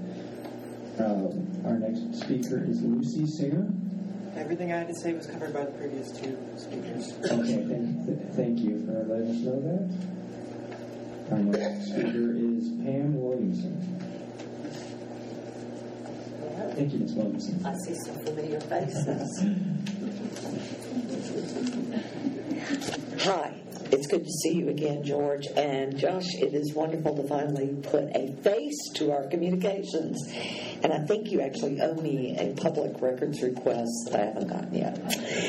Speaker 4: Um, our next speaker is Lucy Singer.
Speaker 7: Everything I had to say was covered by the previous two speakers.
Speaker 4: Okay, thank, th- thank you for letting us know that. Our next speaker is Pam Williamson. Thank you, Miz Williamson.
Speaker 17: I see some familiar faces. Hi. It's good to see you again, George. And Josh, it is wonderful to finally put a face to our communications. And I think you actually owe me a public records request that I haven't gotten yet.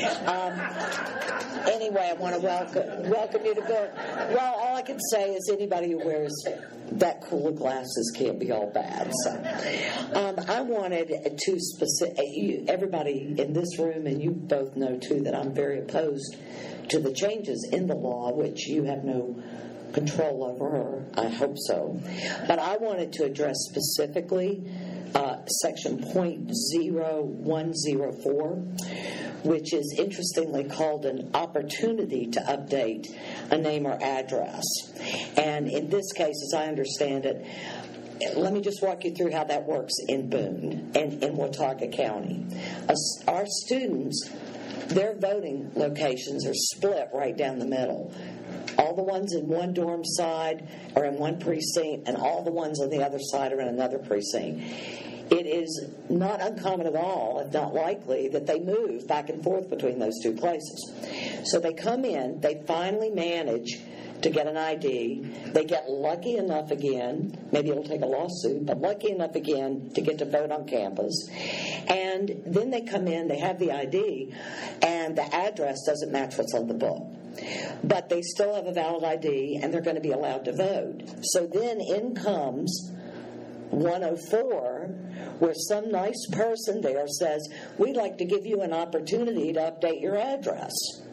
Speaker 17: Um, anyway, I want to welcome welcome you to Bill. Well, all I can say is anybody who wears that cool of glasses can't be all bad. So um, I wanted to specific you, everybody in this room, and you both know too that I'm very opposed to the changes in the law, which you have no control over, or I hope so. But I wanted to address specifically uh, section point zero one zero four, which is interestingly called an opportunity to update a name or address. And in this case, as I understand it, let me just walk you through how that works in Boone and in Watauga County. Us, our students, their voting locations are split right down the middle. All the ones in one dorm side are in one precinct, and all the ones on the other side are in another precinct. it is not uncommon at all, if not likely, that they move back and forth between those two places. So they come in, they finally manage to get an I D. They get lucky enough again, maybe it'll take a lawsuit, but lucky enough again to get to vote on campus. And then they come in, they have the I D, and the address doesn't match what's on the book. But they still have a valid I D, and they're going to be allowed to vote. So then in comes one oh four, where some nice person there says, we'd like to give you an opportunity to update your address.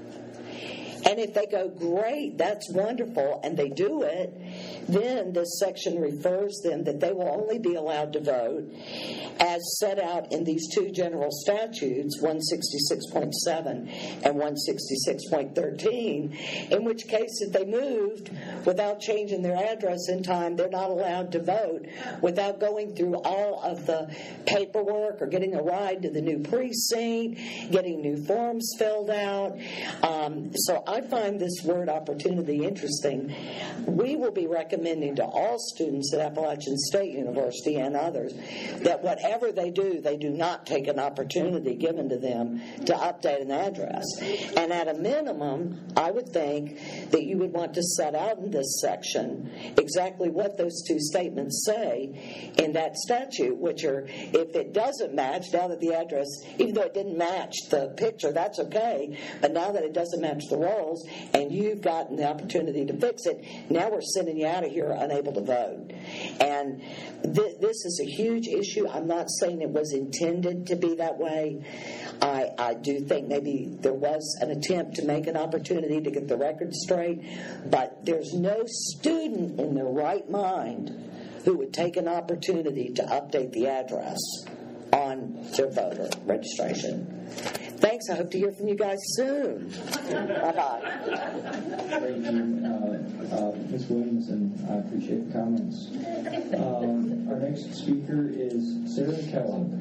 Speaker 17: And if they go, great, that's wonderful, and they do it, then this section refers them that they will only be allowed to vote as set out in these two general statutes, one sixty-six point seven and one sixty-six point thirteen, in which case if they moved without changing their address in time, they're not allowed to vote without going through all of the paperwork or getting a ride to the new precinct, getting new forms filled out. Um, so I find this word opportunity interesting. We will be recommending to all students at Appalachian State University and others that whatever they do, they do not take an opportunity given to them to update an address. And at a minimum, I would think that you would want to set out in this section exactly what those two statements say in that statute, which are, if it doesn't match, now that the address, even though it didn't match the picture, that's okay, but now that it doesn't match the roles, and you've gotten the opportunity to fix it, now we're sending you out of here unable to vote. And th- this is a huge issue. I'm not saying it was intended to be that way. I, I do think maybe there was an attempt to make an opportunity to get the record straight, but there's no student in their right mind who would take an opportunity to update the address on their voter registration. Thanks. I hope to hear from you guys soon. Bye-bye.
Speaker 4: Thank you, uh, uh, Miz Williams, and I appreciate the comments. Um, our next speaker is Sarah Kellogg.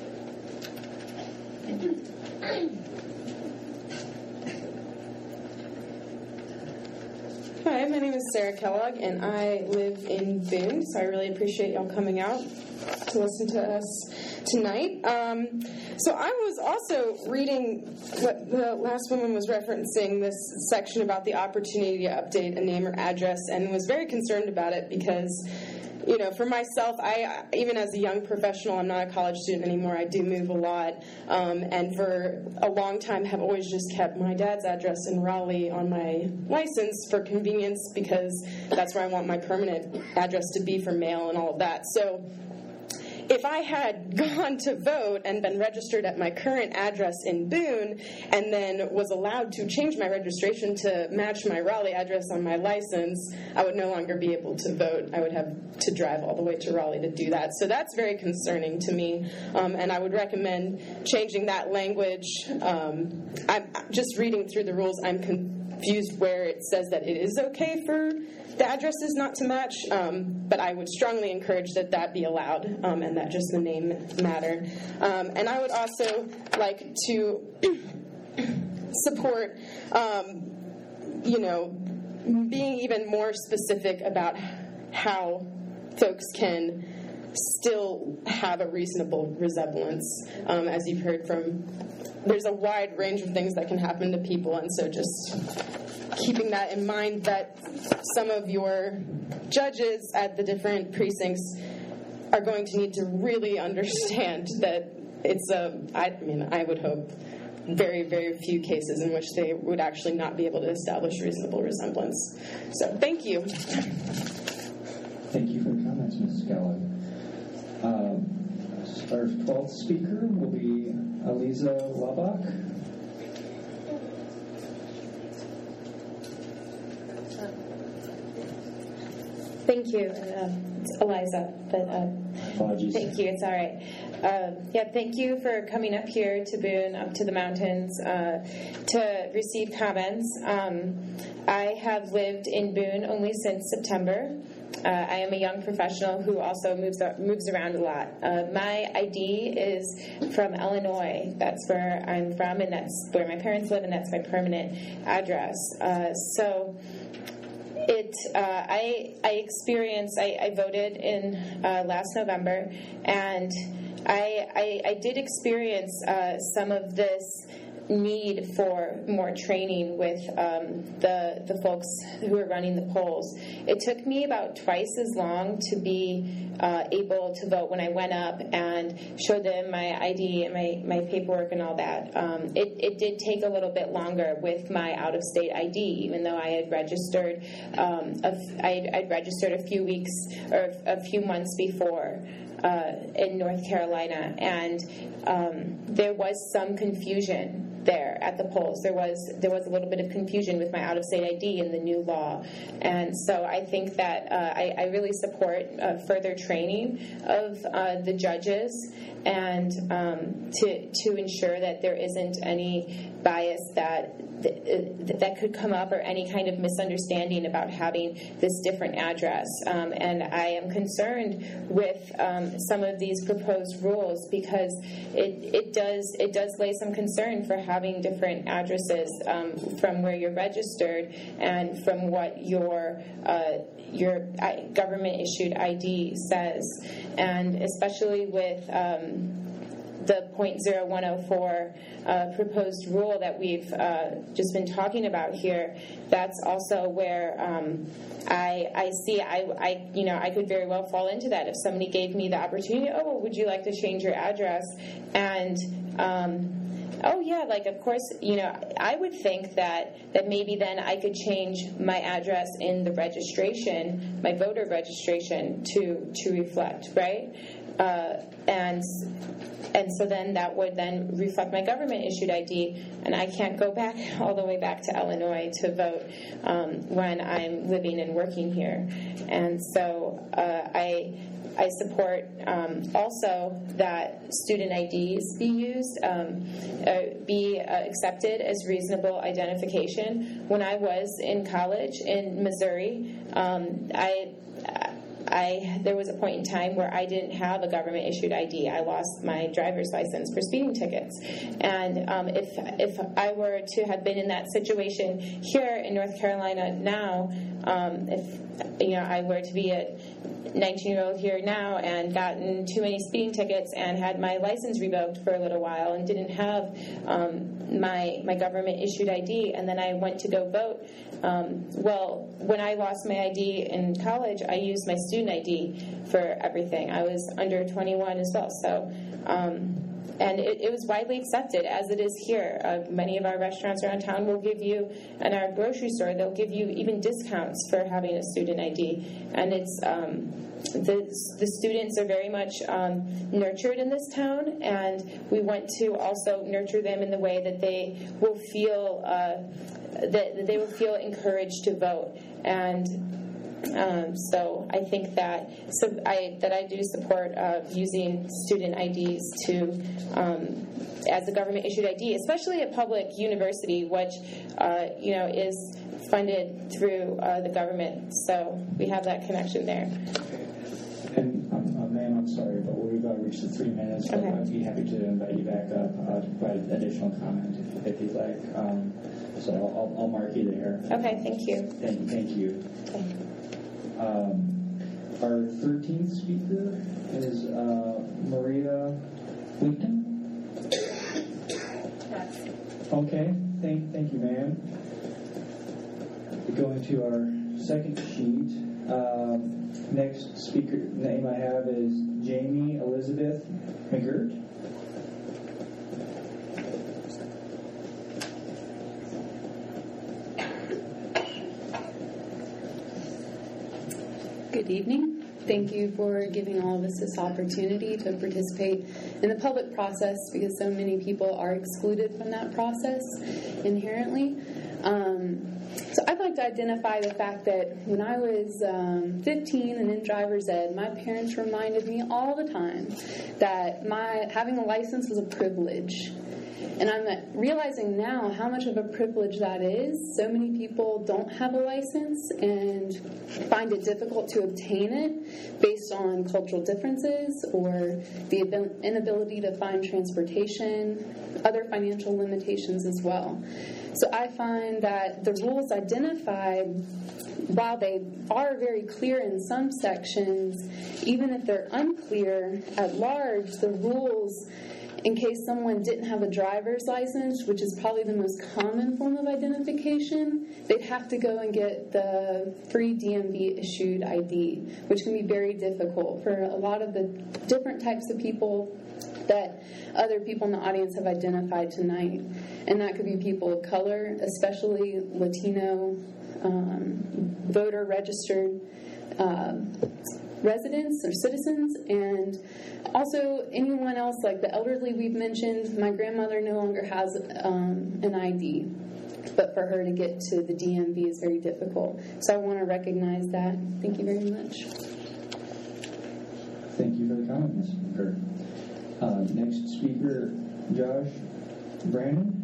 Speaker 18: Hi, my name is Sarah Kellogg, and I live in Boone, so I really appreciate y'all coming out to listen to us tonight. Um, so I was also reading what the last woman was referencing, this section about the opportunity to update a name or address, and was very concerned about it because, you know, for myself, I even as a young professional, I'm not a college student anymore. I do move a lot, um, and for a long time have always just kept my dad's address in Raleigh on my license for convenience because that's where I want my permanent address to be for mail and all of that. So if I had gone to vote and been registered at my current address in Boone and then was allowed to change my registration to match my Raleigh address on my license, I would no longer be able to vote. I would have to drive all the way to Raleigh to do that. So that's very concerning to me, um, and I would recommend changing that language. Um, I'm just reading through the rules. I'm confused where it says that it is okay for the addresses not to match, um, but I would strongly encourage that that be allowed, um, and that just the name matter. Um, and I would also like to support, um, you know, being even more specific about how folks can still have a reasonable resemblance, um, as you've heard from. There's a wide range of things that can happen to people, and so just keeping that in mind, that some of your judges at the different precincts are going to need to really understand that it's a, I mean, I would hope, very, very few cases in which they would actually not be able to establish reasonable resemblance. So, thank you.
Speaker 4: Thank you for the comments, Missus Kellogg. Um, our twelfth speaker will be Aliza Labach.
Speaker 19: Thank you. Uh, it's Eliza, but uh,
Speaker 4: Apologies.
Speaker 19: Thank you. It's all right. Uh, yeah, thank you for coming up here to Boone, up to the mountains, uh, to receive comments. Um, I have lived in Boone only since September. Uh, I am a young professional who also moves up, moves around a lot. Uh, my I D is from Illinois. That's where I'm from, and that's where my parents live, and that's my permanent address. Uh, so. It. Uh, I. I experienced. I, I voted in uh, last November, and I, I, I did experience uh, some of this need for more training with um, the the folks who are running the polls. It took me about twice as long to be uh, able to vote when I went up and showed them my I D and my, my paperwork and all that. Um, it, it did take a little bit longer with my out-of-state I D, even though I had registered um, a, I'd, I'd registered a few weeks or a few months before. Uh, in North Carolina, and um, there was some confusion there at the polls. There was there was a little bit of confusion with my out-of-state I D and the new law, and so I think that uh, I, I really support uh, further training of uh, the judges and um, to to ensure that there isn't any bias that that could come up or any kind of misunderstanding about having this different address. Um, and I am concerned with um, some of these proposed rules because it, it does it does lay some concern for having different addresses um, from where you're registered and from what your uh, your government issued I D says, and especially with um, the point zero one zero four uh, proposed rule that we've uh, just been talking about here. That's also where um, I, I see I, I you know I could very well fall into that if somebody gave me the opportunity. Oh, well, would you like to change your address? And um, oh yeah, like of course, you know I would think that that maybe then I could change my address in the registration, my voter registration, to to reflect, right? Uh, and and so then that would then reflect my government issued I D, and I can't go back all the way back to Illinois to vote um, when I'm living and working here. And so uh, I I support um, also that student I Ds be used, um, uh, be uh, accepted as reasonable identification. When I was in college in Missouri, um, I I, there was a point in time where I didn't have a government-issued I D. I lost my driver's license for speeding tickets. And um, if if I were to have been in that situation here in North Carolina now, um, if you know I were to be a nineteen-year-old here now and gotten too many speeding tickets and had my license revoked for a little while and didn't have um, my my government-issued I D, and then I went to go vote, um, well, when I lost my I D in college, I used my student I D for everything. I was under twenty-one as well, so um, and it, it was widely accepted as it is here. Uh, many of our restaurants around town will give you, and our grocery store, they'll give you even discounts for having a student I D, and it's um, the the students are very much um, nurtured in this town, and we want to also nurture them in the way that they will feel uh, that, that they will feel encouraged to vote. And Um, so I think that so I that I do support uh, using student I Ds to um, as a government issued I D, especially at public university, which uh, you know is funded through uh, the government. So we have that connection there.
Speaker 4: And um, uh, ma'am, I'm sorry, but we've uh, reached the three minutes. So
Speaker 19: Okay.
Speaker 4: I'd be happy to invite you back up uh, to provide additional comment if, if you'd like. Um, so I'll, I'll, I'll mark you there.
Speaker 19: Okay, thank you.
Speaker 4: Thank, thank you.
Speaker 19: Okay.
Speaker 4: Um, our thirteenth speaker is uh, Maria Wheaton. Okay, thank, thank you, ma'am. Going to our second sheet. Um, next speaker name I have is Jamie Elizabeth McGirt.
Speaker 15: Good evening. Thank you for giving all of us this opportunity to participate in the public process because so many people are excluded from that process inherently. Um, so I'd like to identify the fact that when I was um, fifteen and in driver's ed, my parents reminded me all the time that my having a license was a privilege. And I'm realizing now how much of a privilege that is. So many people don't have a license and find it difficult to obtain it based on cultural differences or the inability to find transportation, other financial limitations as well. So I find that the rules identified while they are very clear in some sections, even if they're unclear at large, the rules, in case someone didn't have a driver's license, which is probably the most common form of identification, they'd have to go and get the free D M V issued I D, which can be very difficult for a lot of the different types of people that other people in the audience have identified tonight. And that could be people of color, especially Latino, um, voter registered uh, residents or citizens, and also anyone else like the elderly we've mentioned. My grandmother no longer has um, an I D, but for her to get to the D M V is very difficult. So I want to recognize that. Thank you very much.
Speaker 4: Thank you for the comment, Miz Kerr. Uh, next speaker, Josh Brandon.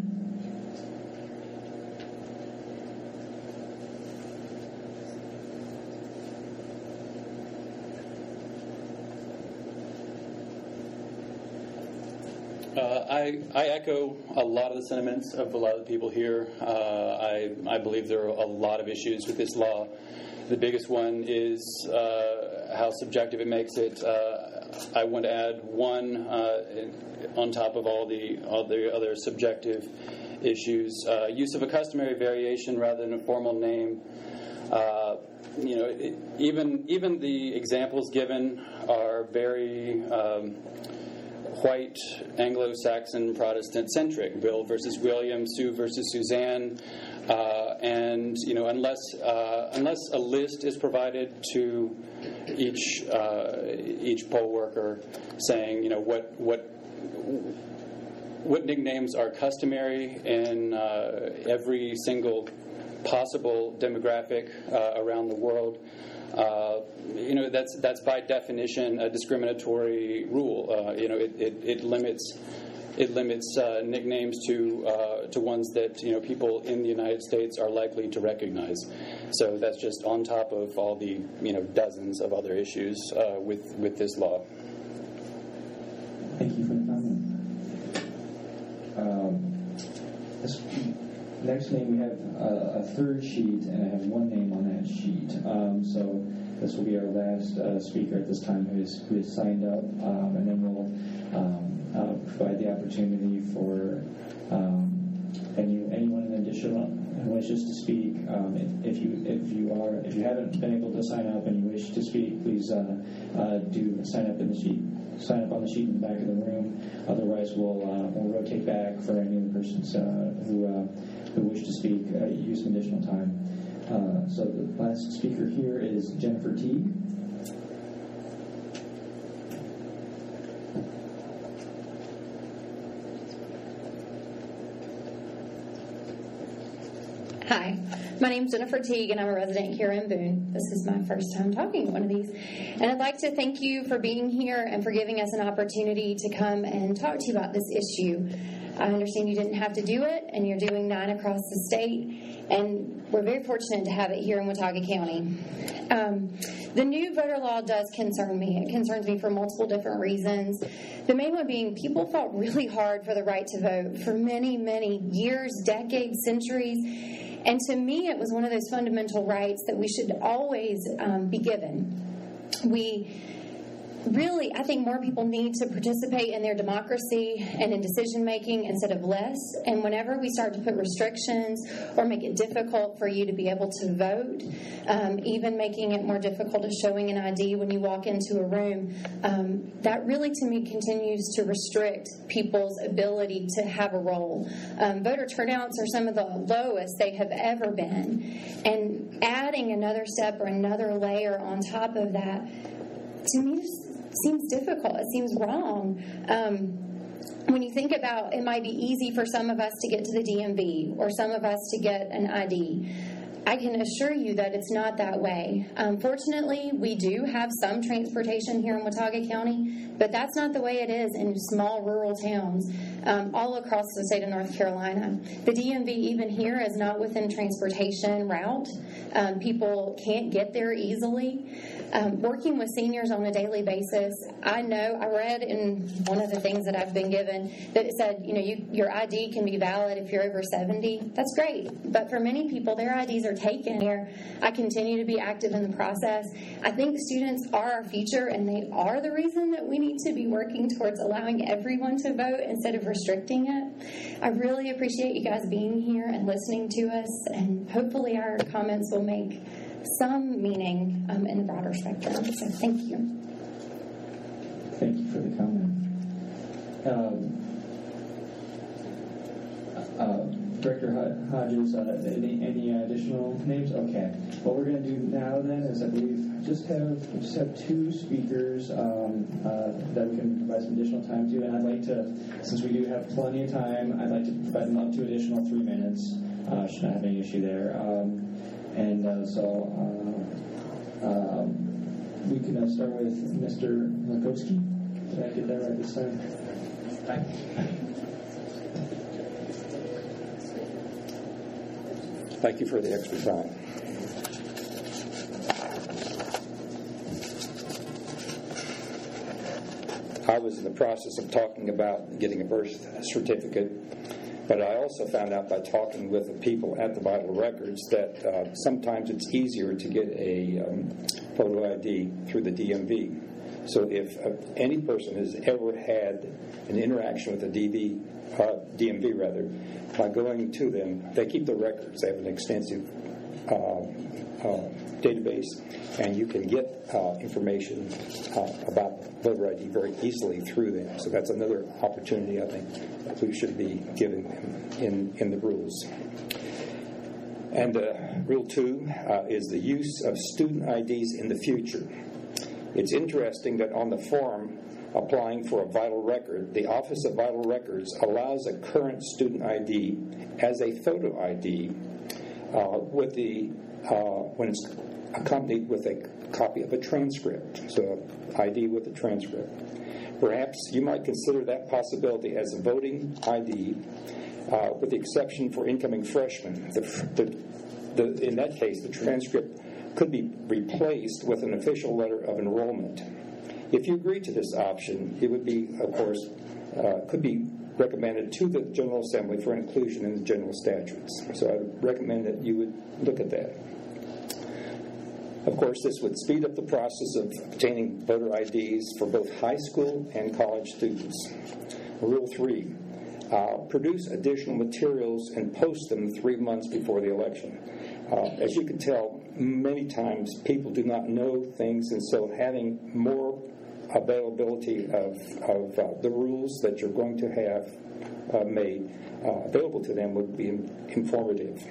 Speaker 20: Uh, I, I echo a lot of the sentiments of a lot of the people here. Uh, I, I believe there are a lot of issues with this law. The biggest one is uh, how subjective it makes it. Uh, I want to add one uh, on top of all the all the other subjective issues. Uh, use of a customary variation rather than a formal name. Uh, you know, it, even even the examples given are very Um, white, Anglo-Saxon, Protestant-centric. Bill versus William, Sue versus Suzanne, uh, and you know, unless uh, unless a list is provided to each uh, each poll worker saying, you know, what what what nicknames are customary in uh, every single possible demographic uh, around the world. Uh, you know, that's that's by definition a discriminatory rule. Uh, you know, it, it, it limits it limits uh, nicknames to uh, to ones that, you know, people in the United States are likely to recognize. So that's just on top of all the, you know, dozens of other issues uh, with with this law.
Speaker 4: Thank you for the comment. Um, this, next name, we have a, a third sheet, and I have one name on that sheet. Um, so this will be our last uh, speaker at this time who is, who is signed up, um, and then we'll um, uh, provide the opportunity for um, any anyone in additional who wishes to speak. Um, if, if you if you are if you haven't been able to sign up and you wish to speak, please uh, uh, do sign up in the sheet. Sign up on the sheet in the back of the room. Otherwise, we'll uh, we'll rotate back for any of the persons uh, who uh, who wish to speak. Uh, use some additional time. Uh, so the last speaker here is Jennifer Teague.
Speaker 21: Hi, my name's Jennifer Teague, and I'm a resident here in Boone. This is my first time talking at one of these. And I'd like to thank you for being here and for giving us an opportunity to come and talk to you about this issue. I understand you didn't have to do it, and you're doing nine across the state, and we're very fortunate to have it here in Watauga County. Um, the new voter law does concern me. It concerns me for multiple different reasons. The main one being people fought really hard for the right to vote for many, many years, decades, centuries. And to me, it was one of those fundamental rights that we should always um, be given. We really, I think more people need to participate in their democracy and in decision making instead of less. And whenever we start to put restrictions or make it difficult for you to be able to vote, um, even making it more difficult to showing an I D when you walk into a room, um, that really to me continues to restrict people's ability to have a role. Um, voter turnouts are some of the lowest they have ever been. And adding another step or another layer on top of that, to me, seems difficult. It seems wrong. Um, when you think about, it might be easy for some of us to get to the D M V or some of us to get an I D. I can assure you that it's not that way. Um, fortunately, we do have some transportation here in Watauga County, but that's not the way it is in small rural towns um, all across the state of North Carolina. The D M V even here is not within transportation route. Um, people can't get there easily. Um, working with seniors on a daily basis, I know, I read in one of the things that I've been given that it said, you know, you, your I D can be valid if you're over seventy. That's great. But for many people, their I Ds are are taken here. I continue to be active in the process. I think students are our future, and they are the reason that we need to be working towards allowing everyone to vote instead of restricting it. I really appreciate you guys being here and listening to us, and hopefully our comments will make some meaning um, in the broader spectrum. So thank you.
Speaker 4: Thank you for the comment. Um, uh, Director Hodges, uh, any, any additional names? Okay. What we're going to do now then is I believe just have just have two speakers um, uh, that we can provide some additional time to, and I'd like to, since we do have plenty of time, I'd like to provide them up to additional three minutes. Uh, should not have any issue there. Um, and uh, so uh, um, we can uh, start with Mister Markowski. Did I get that right this time?
Speaker 11: Thank you for the extra time. I was in the process of talking about getting a birth certificate, but I also found out by talking with the people at the Vital Records that uh, sometimes it's easier to get a um, photo I D through the D M V. So if uh, any person has ever had an interaction with the D V, uh, D M V rather, by going to them, they keep the records. They have an extensive uh, uh, database, and you can get uh, information uh, about voter I D very easily through them. So that's another opportunity I think that we should be giving them in, in the rules. And uh, Rule two uh, is the use of student I Ds in the future. It's interesting that on the form applying for a vital record, the Office of Vital Records allows a current student I D as a photo I D uh, with the uh, when it's accompanied with a copy of a transcript, so I D with a transcript. Perhaps you might consider that possibility as a voting I D, uh, with the exception for incoming freshmen. The, the, the, in that case, the transcript could be replaced with an official letter of enrollment. If you agree to this option, it would be, of course, uh, could be recommended to the General Assembly for inclusion in the general statutes. So I would recommend that you would look at that. Of course, this would speed up the process of obtaining voter I Ds for both high school and college students. Rule three, uh, produce additional materials and post them three months before the election. Uh, as you can tell, many times people do not know things, and so having more availability of, of uh, the rules that you're going to have uh, made uh, available to them would be informative.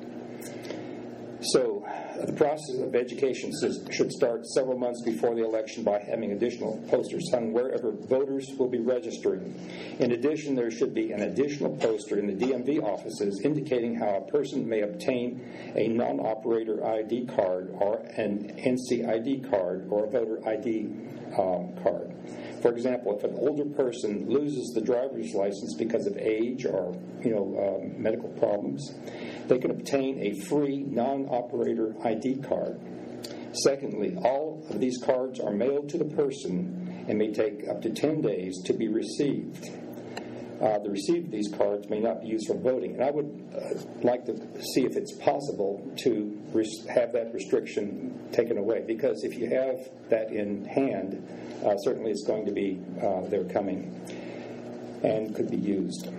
Speaker 11: So uh, the process of education should start several months before the election by having additional posters hung wherever voters will be registering. In addition, there should be an additional poster in the D M V offices indicating how a person may obtain a non-operator I D card or an N C I D card or a voter I D um, card. For example, if an older person loses the driver's license because of age or you know um, medical problems, they can obtain a free non-operator I D card. Secondly, all of these cards are mailed to the person and may take up to ten days to be received. Uh, the receipt of these cards may not be used for voting, and I would uh, like to see if it's possible to res- have that restriction taken away, because if you have that in hand, uh, certainly it's going to be uh, they're coming and could be used.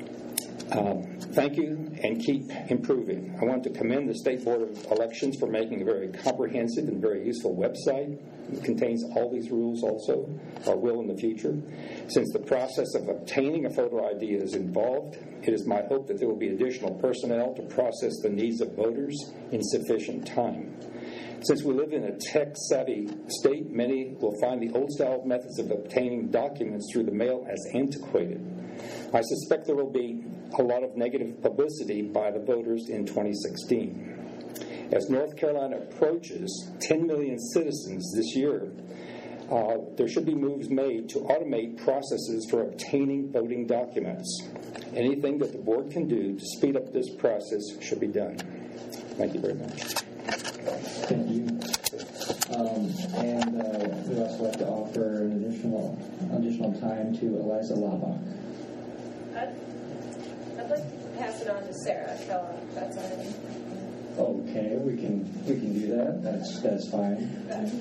Speaker 11: Um, thank you, and keep improving. I want to commend the State Board of Elections for making a very comprehensive and very useful website. It contains all these rules also, or will in the future. Since the process of obtaining a photo I D is involved, it is my hope that there will be additional personnel to process the needs of voters in sufficient time. Since we live in a tech-savvy state, many will find the old-style methods of obtaining documents through the mail as antiquated. I suspect there will be a lot of negative publicity by the voters in twenty sixteen. As North Carolina approaches ten million citizens this year, uh, there should be moves made to automate processes for obtaining voting documents. Anything that the board can do to speed up this process should be done. Thank you very much.
Speaker 4: Thank you. Um, and uh, we'd also like to offer an additional additional time to Eliza Labach.
Speaker 3: I'd, I'd like to pass it on to Sarah Kellogg. That's all right.
Speaker 4: Okay, we can we can do that. That's that's fine.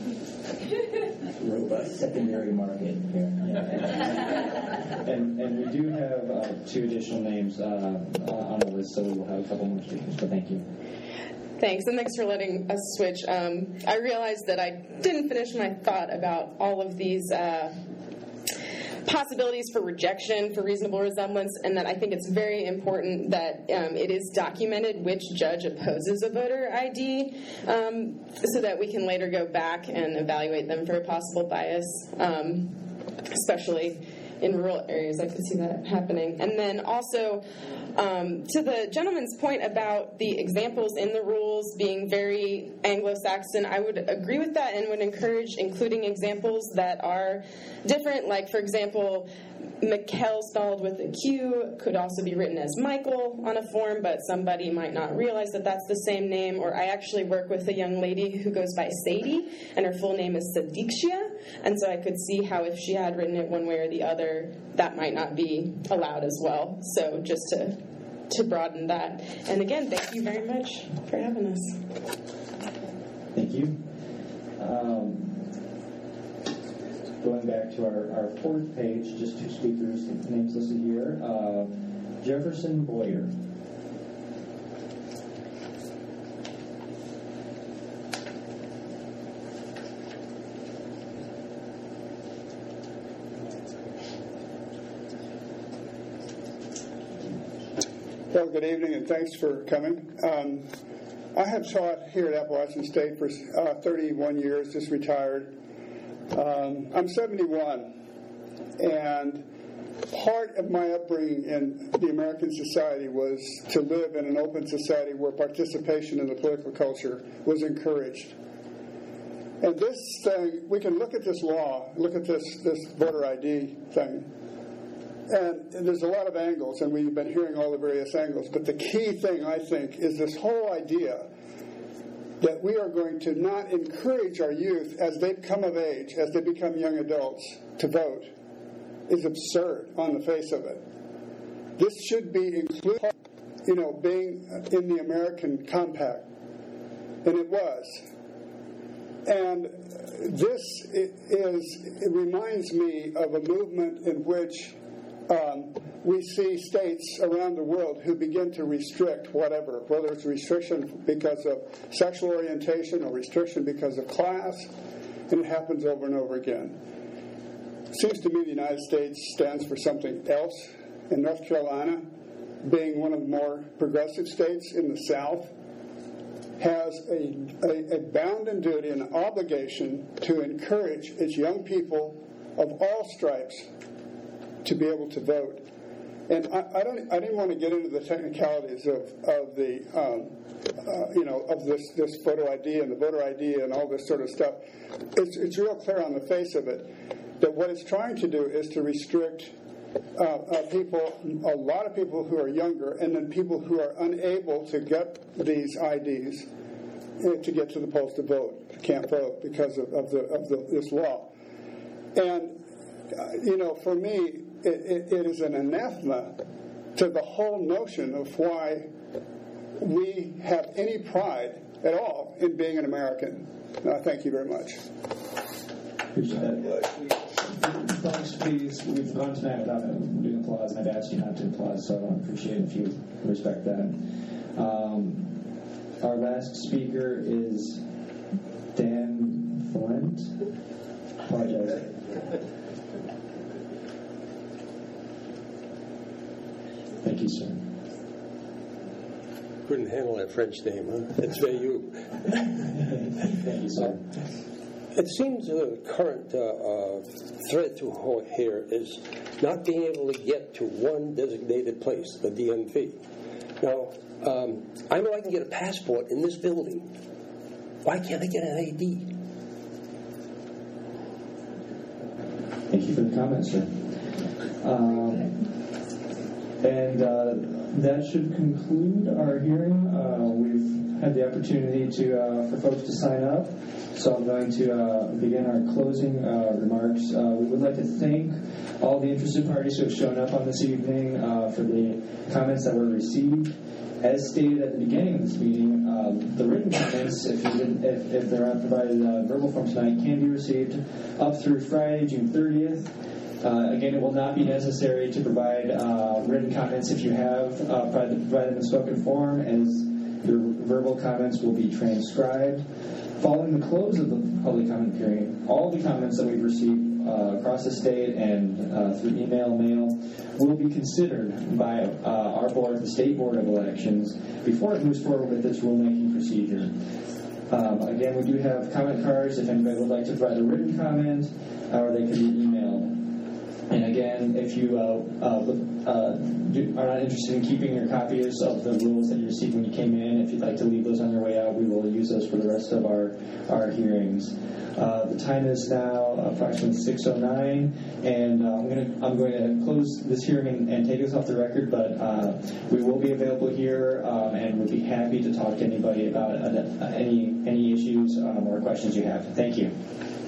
Speaker 5: Robust secondary market here.
Speaker 4: and and we do have uh, two additional names uh, on the list, so we will have a couple more speakers. But thank you.
Speaker 18: Thanks, and thanks for letting us switch. Um, I realized that I didn't finish my thought about all of these uh, possibilities for rejection, for reasonable resemblance, and that I think it's very important that um, it is documented which judge opposes a voter I D, um, so that we can later go back and evaluate them for a possible bias, um, especially in rural areas. I could see that happening. And then also, um, to the gentleman's point about the examples in the rules being very Anglo-Saxon, I would agree with that and would encourage including examples that are different. Like, for example, Mikkel spelled with a Q could also be written as Michael on a form, but somebody might not realize that that's the same name. Or I actually work with a young lady who goes by Sadie, and her full name is Sadikshia, and so I could see how if she had written it one way or the other, that might not be allowed as well. So just to to broaden that. And again, thank you very much for having us.
Speaker 4: Thank you. Um, Going back to our, our fourth page, just two speakers, names listed here. Uh, Jefferson Boyer.
Speaker 3: Well, good evening, and thanks for coming. Um, I have taught here at Appalachian State for uh, thirty-one years, just retired. Um, I'm seventy-one, and part of my upbringing in the American society was to live in an open society where participation in the political culture was encouraged. And this thing, we can look at this law, look at this, this voter I D thing, and, and there's a lot of angles, and we've been hearing all the various angles, but the key thing, I think, is this whole idea that we are going to not encourage our youth as they come of age, as they become young adults, to vote is absurd on the face of it. This should be included, you know, being in the American Compact, and it was. And this is, it reminds me of a movement in which Um, we see states around the world who begin to restrict whatever, whether it's restriction because of sexual orientation or restriction because of class, and it happens over and over again. It seems to me the United States stands for something else. In North Carolina, being one of the more progressive states in the South, has a, a, a bounden duty and obligation to encourage its young people of all stripes to be able to vote. And I, I don't. I didn't want to get into the technicalities of of the um, uh, you know of this this photo I D and the voter I D and all this sort of stuff. It's it's real clear on the face of it that what it's trying to do is to restrict uh, uh, people, a lot of people who are younger, and then people who are unable to get these I Ds uh, to get to the polls to vote, can't vote because of, of the of the, this law. And uh, you know, for me, It, it, it is an anathema to the whole notion of why we have any pride at all in being an American. Uh, thank you very much.
Speaker 4: Appreciate that. Folks, please, we've gone tonight without doing applause, and I've asked you not to applaud, so I appreciate it if you respect that. Um, our last speaker is Dan Flint. Apologize. Thank you, sir.
Speaker 22: Couldn't handle that French name, huh? It's very you.
Speaker 4: Thank you, sir.
Speaker 22: Uh, it seems the current uh, uh, threat to here is not being able to get to one designated place, the D M V. Now, um, I know I can get a passport in this building. Why can't I get an I D?
Speaker 4: Thank you for the comment, sir. Um, And uh, that should conclude our hearing. Uh, we've had the opportunity to uh, for folks to sign up, so I'm going to uh, begin our closing uh, remarks. Uh, we would like to thank all the interested parties who have shown up on this evening uh, for the comments that were received, As stated at the beginning of this meeting, um, the written comments, if, you didn't, if, if they're not provided in uh, verbal form tonight, can be received up through Friday, June thirtieth. Uh, again, it will not be necessary to provide uh, written comments if you have uh, provided, provided in spoken form, as your verbal comments will be transcribed. Following the close of the public comment period, all the comments that we've received uh, across the state and uh, through email, mail, will be considered by uh, our board, the State Board of Elections, before it moves forward with its rulemaking procedure. Um, again, we do have comment cards if anybody would like to provide a written comment, or they can be emailed. And again, if you uh, uh, uh, do, are not interested in keeping your copies of the rules that you received when you came in, if you'd like to leave those on your way out, we will use those for the rest of our, our hearings. Uh, the time is now approximately six oh nine, and uh, I'm going to I'm going to close this hearing and, and take this off the record, but uh, we will be available here um, and would be happy to talk to anybody about uh, any, any issues um, or questions you have. Thank you.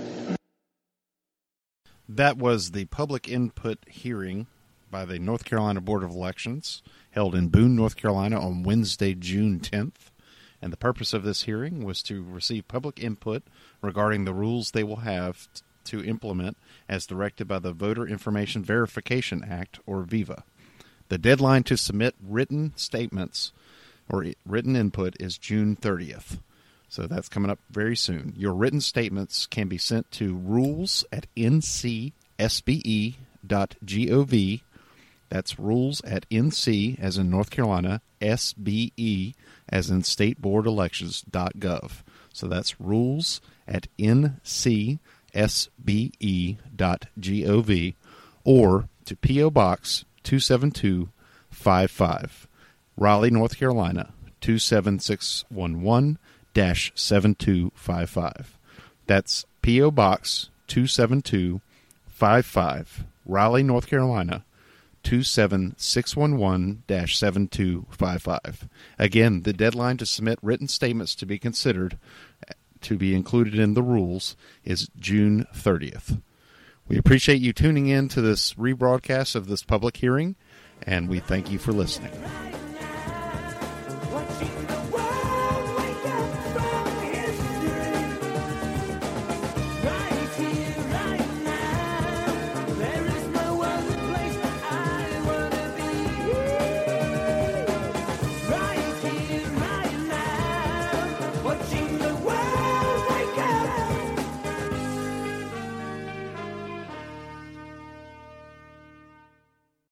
Speaker 1: That was the public input hearing by the North Carolina Board of Elections held in Boone, North Carolina on Wednesday, June tenth. And the purpose of this hearing was to receive public input regarding the rules they will have t- to implement as directed by the Voter Information Verification Act, or VIVA. The deadline to submit written statements or written input is June thirtieth. So that's coming up very soon. Your written statements can be sent to rules at n c s b e dot gov. That's rules at N C, as in North Carolina, S B E, as in state board elections dot gov. So that's rules at N C S B E dot gov, or to P O Box two seven two five five, Raleigh, North Carolina, two seven six one one dash seven two five five. That's P O Box two seven two five five, Raleigh, North Carolina, two seven six one one dash seven two five five. Again, the deadline to submit written statements to be considered to be included in the rules is June thirtieth. We appreciate you tuning in to this rebroadcast of this public hearing, and we thank you for listening.